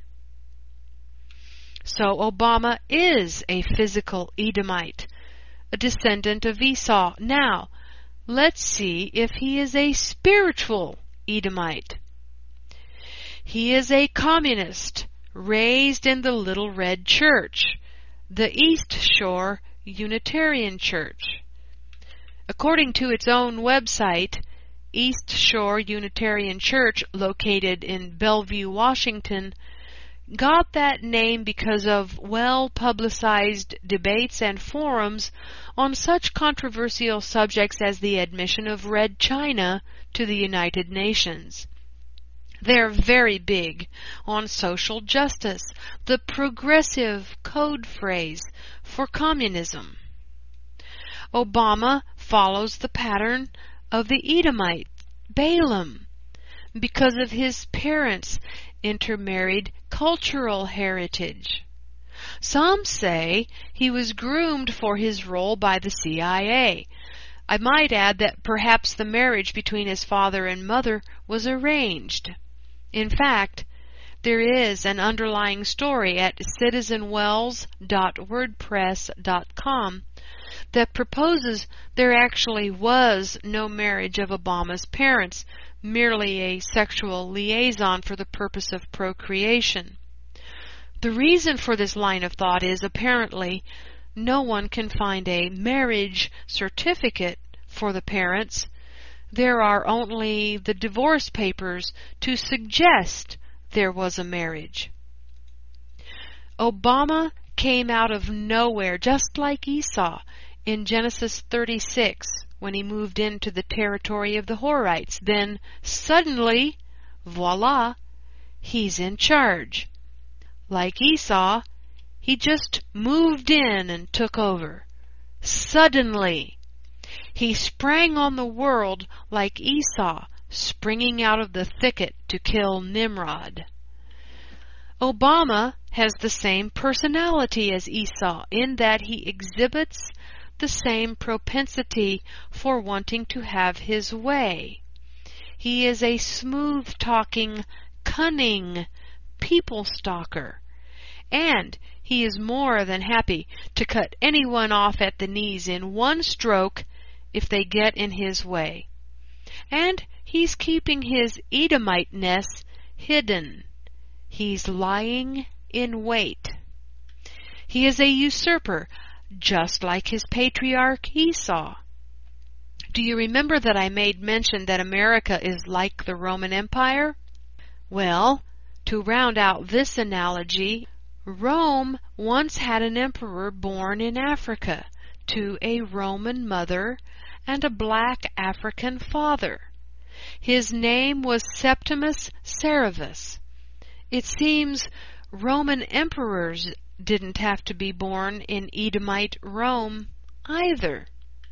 So Obama is a physical Edomite, a descendant of Esau. Now, let's see if he is a spiritual Edomite. He is a communist, raised in the Little Red Church, the East Shore Unitarian Church. According to its own website, East Shore Unitarian Church, located in Bellevue, Washington, got that name because of well-publicized debates and forums on such controversial subjects as the admission of Red China to the United Nations. They're very big on social justice, the progressive code phrase for communism. Obama follows the pattern of the Edomite, Balaam, because of his parents' intermarried cultural heritage. Some say he was groomed for his role by the CIA. I might add that perhaps the marriage between his father and mother was arranged. In fact, there is an underlying story at citizenwells.wordpress.com that proposes there actually was no marriage of Obama's parents, merely a sexual liaison for the purpose of procreation. The reason for this line of thought is apparently no one can find a marriage certificate for the parents. There are only the divorce papers to suggest there was a marriage. Obama came out of nowhere, just like Esau in Genesis 36, when he moved into the territory of the Horites. Then, suddenly, voila, he's in charge. Like Esau, he just moved in and took over. Suddenly, he sprang on the world like Esau, springing out of the thicket to kill Nimrod. Obama has the same personality as Esau in that he exhibits the same propensity for wanting to have his way. He is a smooth-talking, cunning people stalker, and he is more than happy to cut anyone off at the knees in one stroke if they get in his way. And he's keeping his Edomiteness hidden. He's lying in wait. He is a usurper, just like his patriarch Esau. Do you remember that I made mention that America is like the Roman Empire? Well, to round out this analogy, Rome once had an emperor born in Africa to a Roman mother and a black African father. His name was Septimus Severus. It seems Roman emperors didn't have to be born in Edomite Rome either.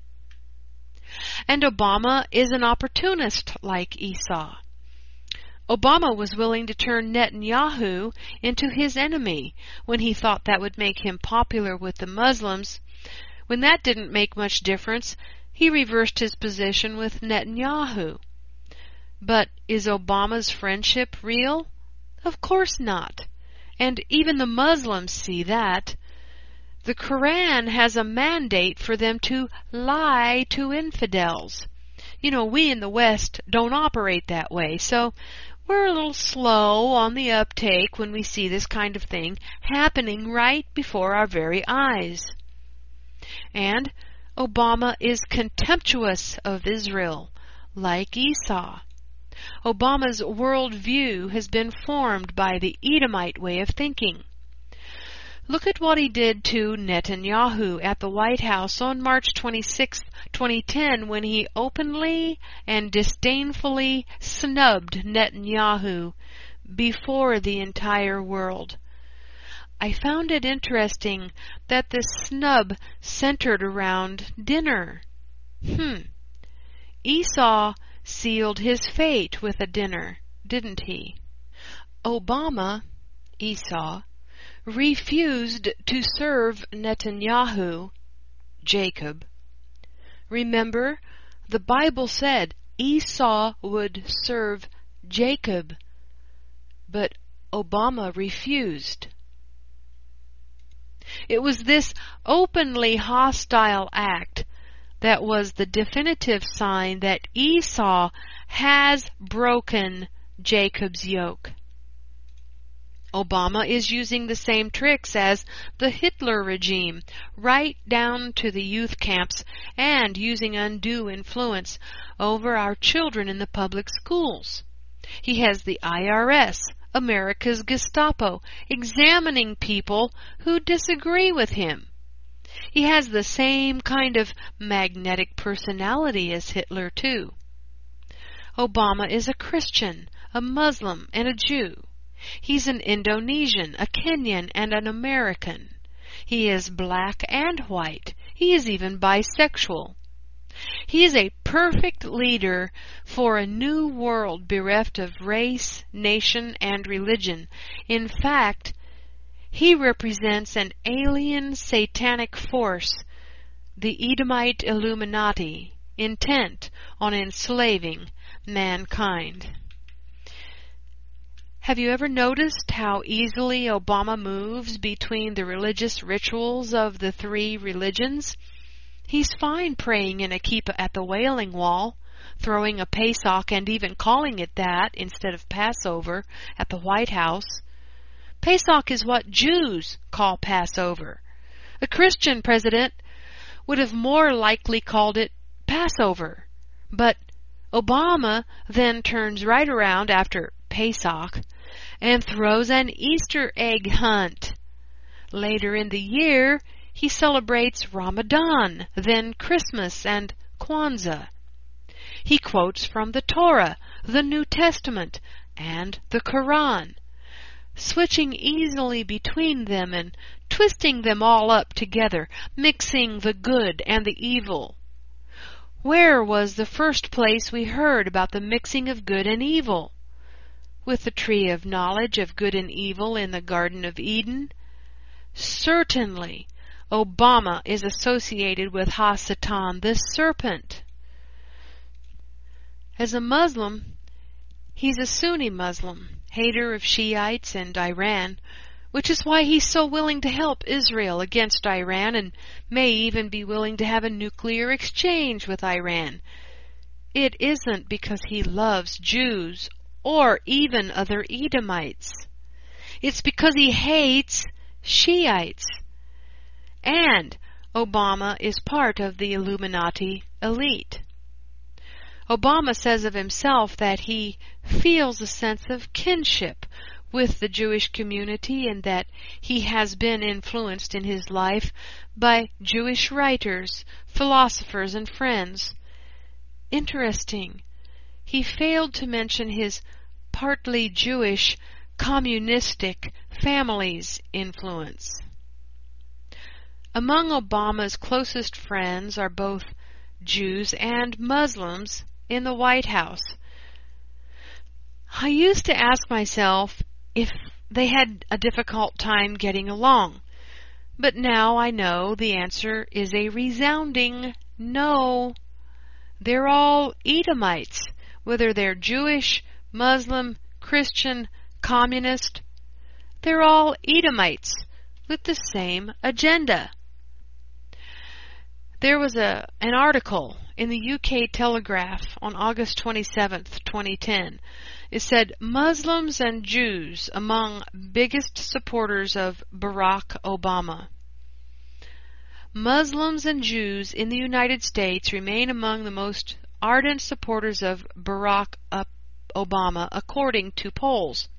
And Obama is an opportunist like Esau. Obama was willing to turn Netanyahu into his enemy when he thought that would make him popular with the Muslims. When that didn't make much difference, he reversed his position with Netanyahu. But is Obama's friendship real? Of course not. And even the Muslims see that. The Quran has a mandate for them to lie to infidels. You know, we in the West don't operate that way, so we're a little slow on the uptake when we see this kind of thing happening right before our very eyes. And Obama is contemptuous of Israel, like Esau. Obama's worldview has been formed by the Edomite way of thinking. Look at what he did to Netanyahu at the White House on March 26, 2010, when he openly and disdainfully snubbed Netanyahu before the entire world. I found it interesting that the snub centered around dinner. Esau sealed his fate with a dinner, didn't he? Obama, Esau, refused to serve Netanyahu, Jacob. Remember, the Bible said Esau would serve Jacob, but Obama refused. It was this openly hostile act that was the definitive sign that Esau has broken Jacob's yoke. Obama is using the same tricks as the Hitler regime, right down to the youth camps, and using undue influence over our children in the public schools. He has the IRS America's Gestapo, examining people who disagree with him. He has the same kind of magnetic personality as Hitler, too. Obama is a Christian, a Muslim, and a Jew. He's an Indonesian, a Kenyan, and an American. He is black and white. He is even bisexual. He is a perfect leader for a new world bereft of race, nation, and religion. In fact, he represents an alien satanic force, the Edomite Illuminati, intent on enslaving mankind. Have you ever noticed how easily Obama moves between the religious rituals of the three religions? He's fine praying in a kippah at the Wailing Wall, throwing a Pesach and even calling it that instead of Passover at the White House. Pesach is what Jews call Passover. A Christian president would have more likely called it Passover. But Obama then turns right around after Pesach and throws an Easter egg hunt. Later in the year, he celebrates Ramadan, then Christmas and Kwanzaa. He quotes from the Torah, the New Testament, and the Quran, switching easily between them and twisting them all up together, mixing the good and the evil. Where was the first place we heard about the mixing of good and evil? With the tree of knowledge of good and evil in the Garden of Eden? Certainly, Obama is associated with Ha-Satan, the serpent. As a Muslim, he's a Sunni Muslim, hater of Shiites and Iran, which is why he's so willing to help Israel against Iran and may even be willing to have a nuclear exchange with Iran. It isn't because he loves Jews or even other Edomites. It's because he hates Shiites. And Obama is part of the Illuminati elite. Obama says of himself that he feels a sense of kinship with the Jewish community and that he has been influenced in his life by Jewish writers, philosophers, and friends. Interesting. He failed to mention his partly Jewish, communistic family's influence. Among Obama's closest friends are both Jews and Muslims in the White House. I used to ask myself if they had a difficult time getting along, but now I know the answer is a resounding no. They're all Edomites, whether they're Jewish, Muslim, Christian, communist. They're all Edomites with the same agenda. There was an article in the UK Telegraph on August 27th, 2010. It said, Muslims and Jews among biggest supporters of Barack Obama. Muslims and Jews in the United States remain among the most ardent supporters of Barack Obama, according to polls.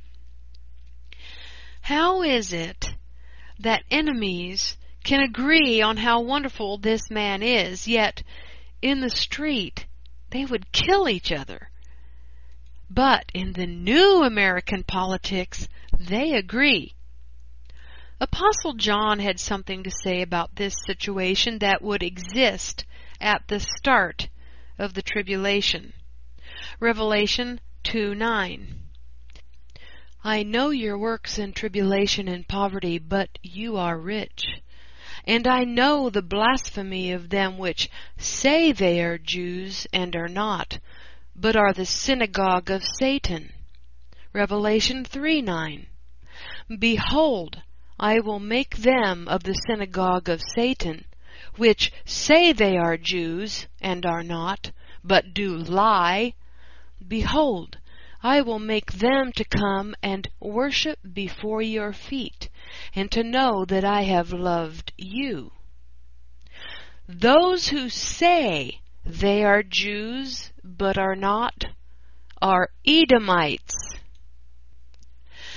How is it that enemies can agree on how wonderful this man is, yet in the street they would kill each other? But in the new American politics, they agree. Apostle John had something to say about this situation that would exist at the start of the tribulation. Revelation 2:9. I know your works in tribulation and poverty, but you are rich. And I know the blasphemy of them which say they are Jews and are not, but are the synagogue of Satan. Revelation 3:9. Behold, I will make them of the synagogue of Satan, which say they are Jews and are not, but do lie. Behold, I will make them to come and worship before your feet, and to know that I have loved you. Those who say they are Jews but are not are Edomites.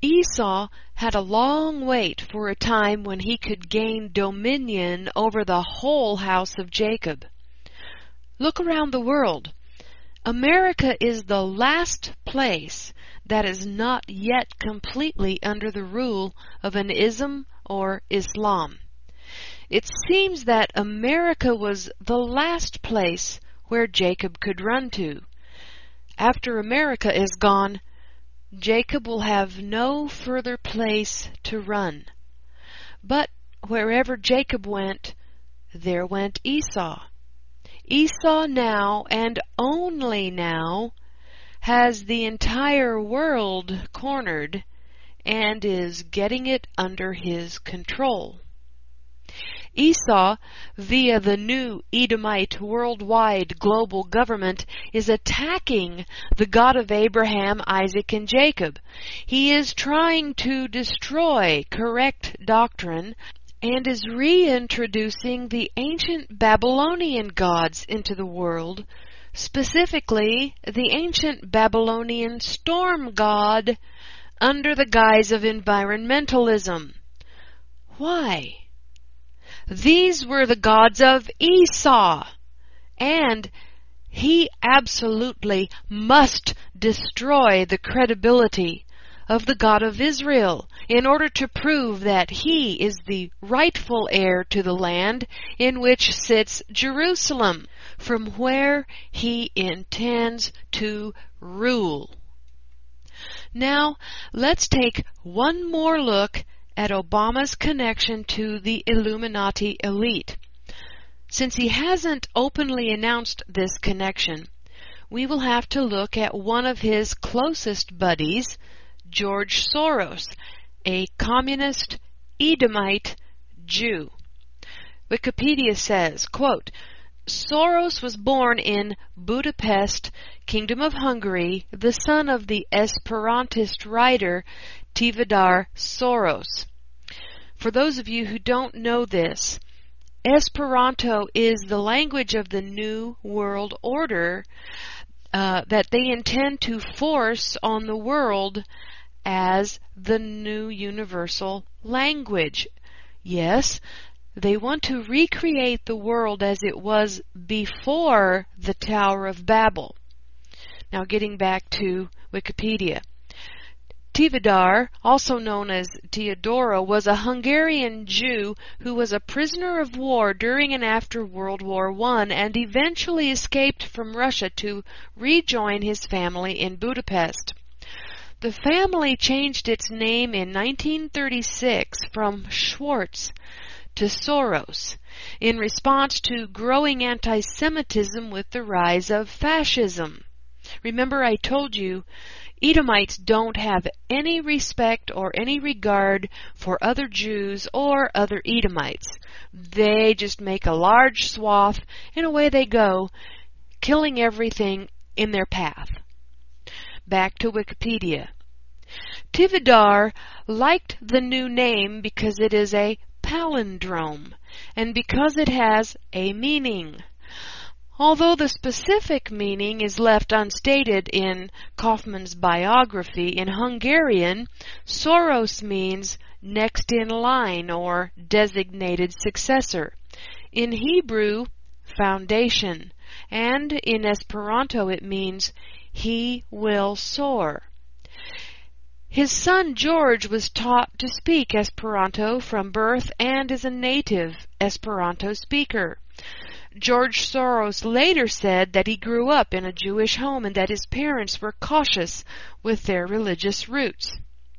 Esau had a long wait for a time when he could gain dominion over the whole house of Jacob. Look around the world. America is the last place that is not yet completely under the rule of an ism or Islam. It seems that America was the last place where Jacob could run to. After America is gone, Jacob will have no further place to run. But wherever Jacob went, there went Esau. Esau now, and only now, has the entire world cornered and is getting it under his control. Esau, via the new Edomite worldwide global government, is attacking the God of Abraham, Isaac, and Jacob. He is trying to destroy correct doctrine and is reintroducing the ancient Babylonian gods into the world, specifically the ancient Babylonian storm god, under the guise of environmentalism. Why? These were the gods of Esau, and he absolutely must destroy the credibility of the God of Israel in order to prove that he is the rightful heir to the land in which sits Jerusalem, from where he intends to rule. Now, let's take one more look at Obama's connection to the Illuminati elite. Since he hasn't openly announced this connection, we will have to look at one of his closest buddies, George Soros, a communist Edomite Jew. Wikipedia says, quote, Soros was born in Budapest, Kingdom of Hungary, the son of the Esperantist writer Tivadar Soros. For those of you who don't know this, Esperanto is the language of the New World Order that they intend to force on the world as the new universal language. Yes, they want to recreate the world as it was before the Tower of Babel. Now getting back to Wikipedia. Tivadar, also known as Teodoro, was a Hungarian Jew who was a prisoner of war during and after World War I and eventually escaped from Russia to rejoin his family in Budapest. The family changed its name in 1936 from Schwartz to Soros in response to growing anti-Semitism with the rise of fascism. Remember, I told you Edomites don't have any respect or any regard for other Jews or other Edomites. They just make a large swath, and away they go, killing everything in their path. Back to Wikipedia. Tivadar liked the new name because it is a palindrome, and because it has a meaning. Although the specific meaning is left unstated in Kaufman's biography, in Hungarian, Soros means next in line or designated successor. In Hebrew, foundation, and in Esperanto it means he will soar. His son George was taught to speak Esperanto from birth and is a native Esperanto speaker. George Soros later said that he grew up in a Jewish home and that his parents were cautious with their religious roots.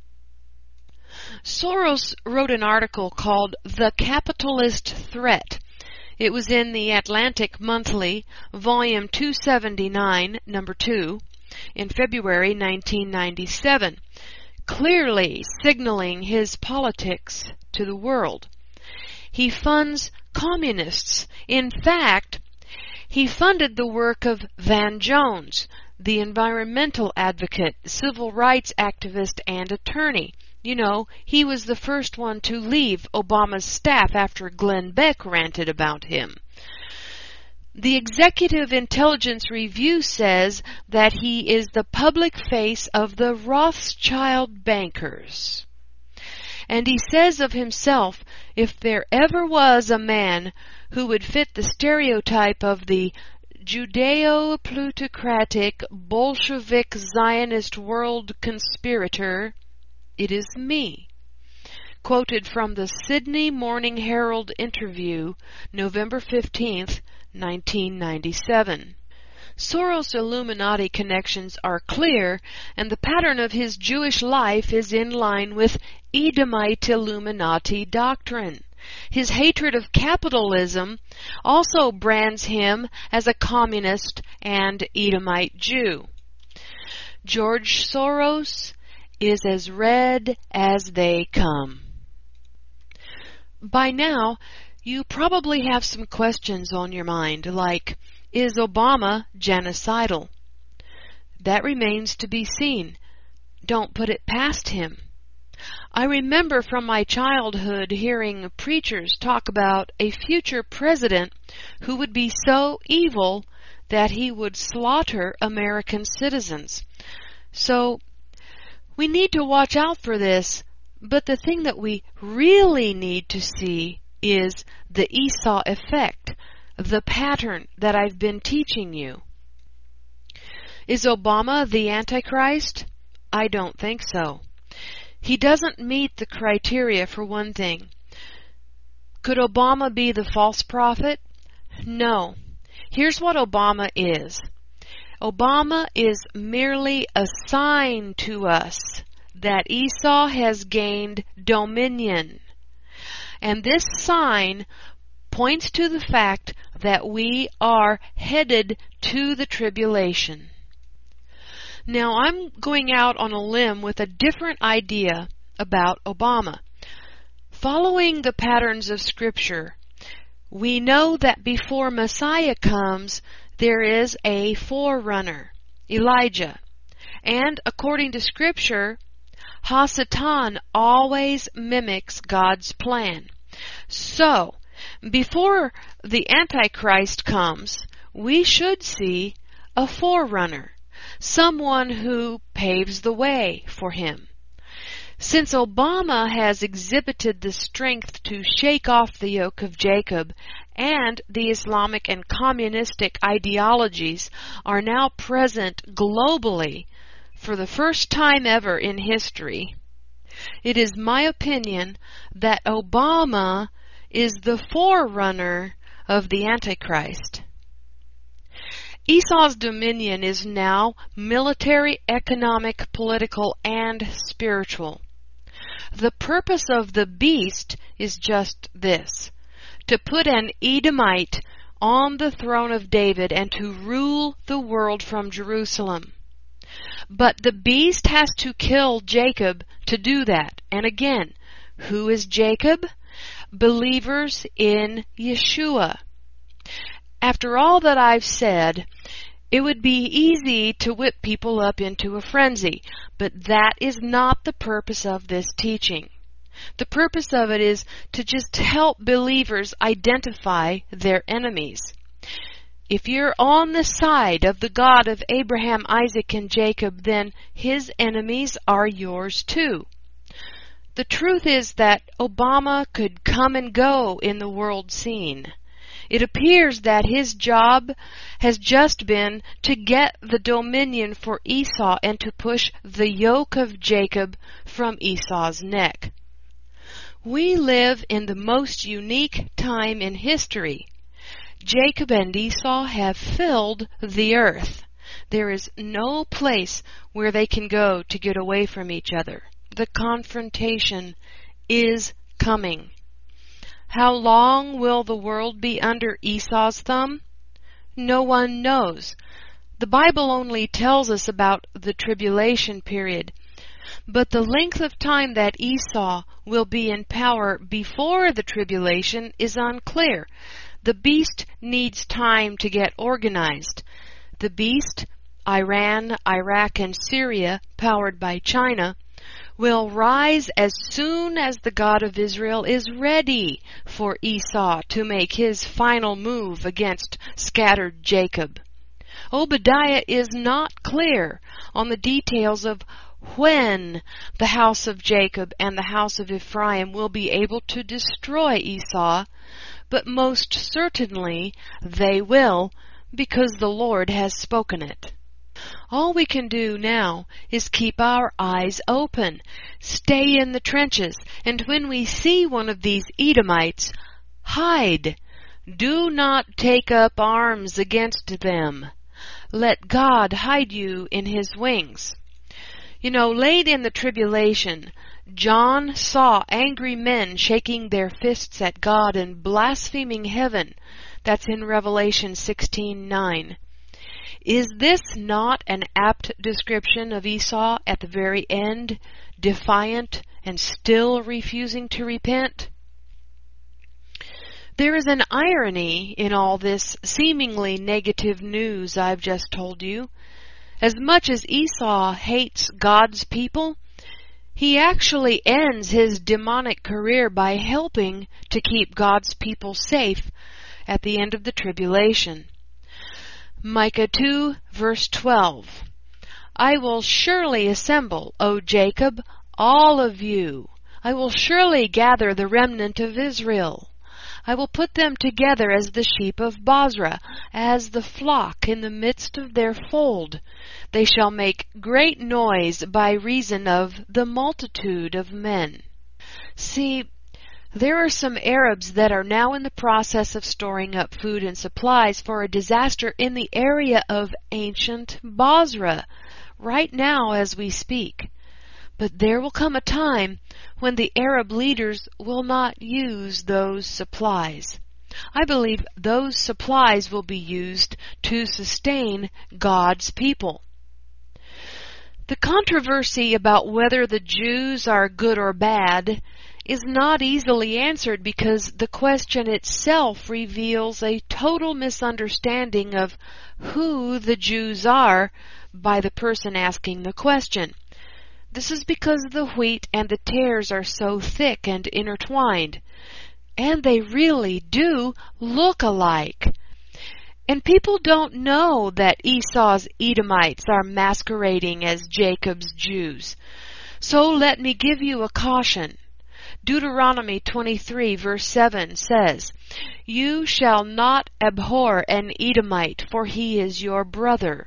Soros wrote an article called The Capitalist Threat. It was in the Atlantic Monthly, volume 279, number 2, in February 1997, clearly signaling his politics to the world. He funds communists. In fact, he funded the work of Van Jones, the environmental advocate, civil rights activist, and attorney. You know, he was the first one to leave Obama's staff after Glenn Beck ranted about him. The Executive Intelligence Review says that he is the public face of the Rothschild bankers. And he says of himself, if there ever was a man who would fit the stereotype of the Judeo-plutocratic Bolshevik Zionist world conspirator, it is me. Quoted from the Sydney Morning Herald interview, November 15th, 1997. Soros' Illuminati connections are clear, and the pattern of his Jewish life is in line with Edomite Illuminati doctrine. His hatred of capitalism also brands him as a communist and Edomite Jew. George Soros is as red as they come. By now, you probably have some questions on your mind, like, is Obama genocidal? That remains to be seen. Don't put it past him. I remember from my childhood hearing preachers talk about a future president who would be so evil that he would slaughter American citizens. So, we need to watch out for this, but the thing that we really need to see is the Esau effect, the pattern that I've been teaching you. Is Obama the Antichrist? I don't think so. He doesn't meet the criteria, for one thing. Could Obama be the false prophet? No. Here's what Obama is. Obama is merely a sign to us that Esau has gained dominion. And this sign points to the fact that we are headed to the tribulation. Now, I'm going out on a limb with a different idea about Obama. Following the patterns of Scripture, we know that before Messiah comes, there is a forerunner, Elijah. And according to Scripture, Hasatan always mimics God's plan. So, before the Antichrist comes, we should see a forerunner, someone who paves the way for him. Since Obama has exhibited the strength to shake off the yoke of Jacob, and the Islamic and communistic ideologies are now present globally for the first time ever in history, it is my opinion that Obama is the forerunner of the Antichrist. Esau's dominion is now military, economic, political, and spiritual. The purpose of the beast is just this: to put an Edomite on the throne of David and to rule the world from Jerusalem. But the beast has to kill Jacob to do that. And again, who is Jacob? Believers in Yeshua. After all that I've said, it would be easy to whip people up into a frenzy, but that is not the purpose of this teaching. The purpose of it is to just help believers identify their enemies. If you're on the side of the God of Abraham, Isaac, and Jacob, then his enemies are yours too. The truth is that Obama could come and go in the world scene. It appears that his job has just been to get the dominion for Esau and to push the yoke of Jacob from Esau's neck. We live in the most unique time in history. Jacob and Esau have filled the earth. There is no place where they can go to get away from each other. The confrontation is coming. How long will the world be under Esau's thumb? No one knows. The Bible only tells us about the tribulation period. But the length of time that Esau will be in power before the tribulation is unclear. The beast needs time to get organized. The beast, Iran, Iraq, and Syria, powered by China, will rise as soon as the God of Israel is ready for Esau to make his final move against scattered Jacob. Obadiah is not clear on the details of when the house of Jacob and the house of Ephraim will be able to destroy Esau, but most certainly they will, because the Lord has spoken it. All we can do now is keep our eyes open, stay in the trenches, and when we see one of these Edomites, hide. Do not take up arms against them. Let God hide you in His wings. You know, late in the tribulation, John saw angry men shaking their fists at God and blaspheming heaven. That's in Revelation 16:9. Is this not an apt description of Esau at the very end, defiant and still refusing to repent? There is an irony in all this seemingly negative news I've just told you. As much as Esau hates God's people, he actually ends his demonic career by helping to keep God's people safe at the end of the tribulation. Micah 2, verse 12. I will surely assemble, O Jacob, all of you. I will surely gather the remnant of Israel. I will put them together as the sheep of Bozrah, as the flock in the midst of their fold. They shall make great noise by reason of the multitude of men. See, there are some Arabs that are now in the process of storing up food and supplies for a disaster in the area of ancient Bozrah, right now as we speak. But there will come a time when the Arab leaders will not use those supplies. I believe those supplies will be used to sustain God's people. The controversy about whether the Jews are good or bad is not easily answered because the question itself reveals a total misunderstanding of who the Jews are by the person asking the question. This is because the wheat and the tares are so thick and intertwined, and they really do look alike. And people don't know that Esau's Edomites are masquerading as Jacob's Jews. So let me give you a caution. Deuteronomy 23 verse 7 says, You shall not abhor an Edomite, for he is your brother.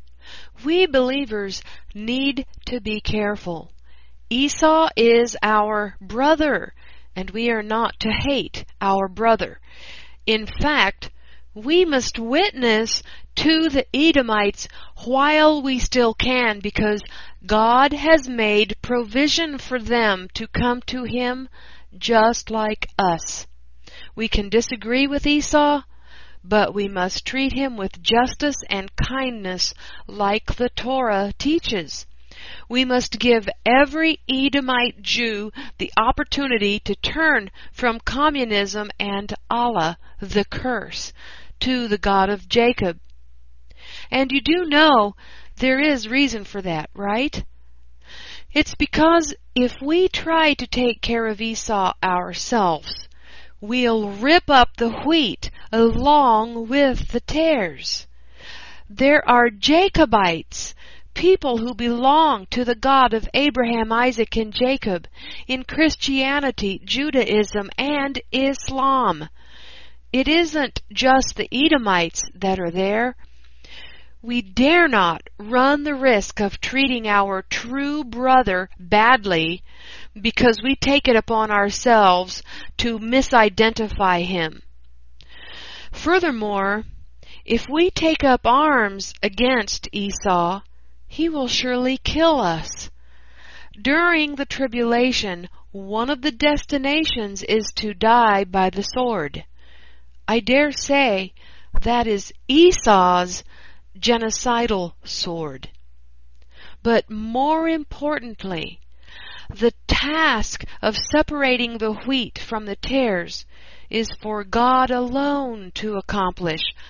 We believers need to be careful. Esau is our brother, and we are not to hate our brother. In fact, we must witness to the Edomites while we still can, because God has made provision for them to come to Him just like us. We can disagree with Esau, but we must treat him with justice and kindness like the Torah teaches. We must give every Edomite Jew the opportunity to turn from communism and Allah, the curse, to the God of Jacob. And you do know there is reason for that, right? It's because if we try to take care of Esau ourselves, we'll rip up the wheat along with the tares. There are Jacobites, people who belong to the God of Abraham, Isaac, and Jacob, in Christianity, Judaism, and Islam. It isn't just the Edomites that are there. We dare not run the risk of treating our true brother badly because we take it upon ourselves to misidentify him. Furthermore, if we take up arms against Esau, he will surely kill us. During the tribulation, one of the destinations is to die by the sword. I dare say that is Esau's genocidal sword. But more importantly, the task of separating the wheat from the tares is for God alone to accomplish,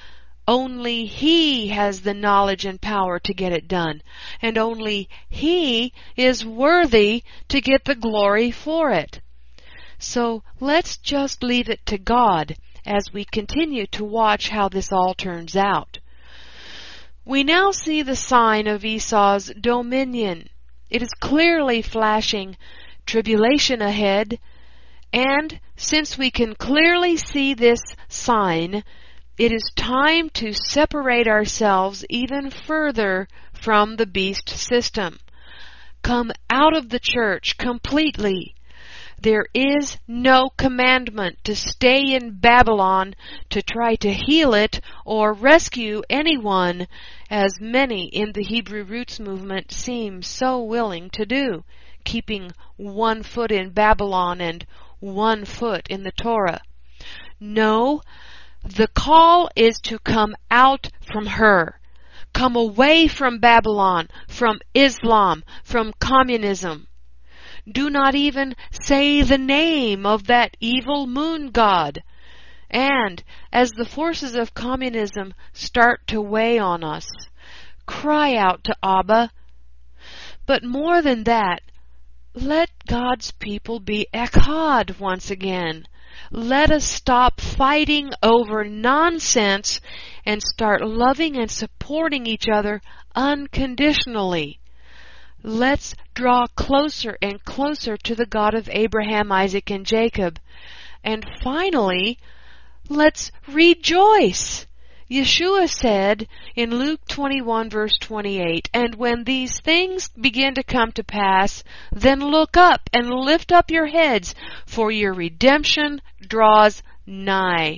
only He has the knowledge and power to get it done, and only He is worthy to get the glory for it. So let's just leave it to God as we continue to watch how this all turns out. We now see the sign of Esau's dominion. It is clearly flashing tribulation ahead, and since we can clearly see this sign, it is time to separate ourselves even further from the beast system. Come out of the church completely. There is no commandment to stay in Babylon to try to heal it or rescue anyone, as many in the Hebrew Roots movement seem so willing to do, keeping one foot in Babylon and one foot in the Torah. No, the call is to come out from her. Come away from Babylon, from Islam, from communism. Do not even say the name of that evil moon god. And as the forces of communism start to weigh on us, cry out to Abba. But more than that, let God's people be echad once again. Let us stop fighting over nonsense and start loving and supporting each other unconditionally. Let's draw closer and closer to the God of Abraham, Isaac, and Jacob. And finally, let's rejoice. Yeshua said in Luke 21 verse 28, "And when these things begin to come to pass, then look up and lift up your heads, for your redemption draws nigh."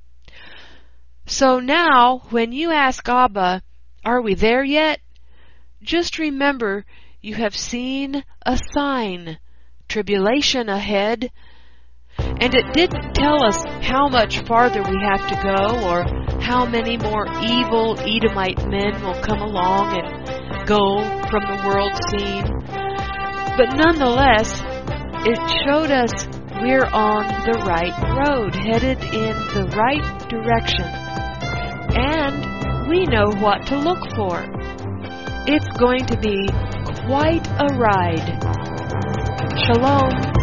So now, when you ask Abba, are we there yet? Just remember, you have seen a sign, tribulation ahead, and it didn't tell us how much farther we have to go or how many more evil Edomite men will come along and go from the world scene. But nonetheless, it showed us we're on the right road, headed in the right direction. And we know what to look for. It's going to be quite a ride. Shalom.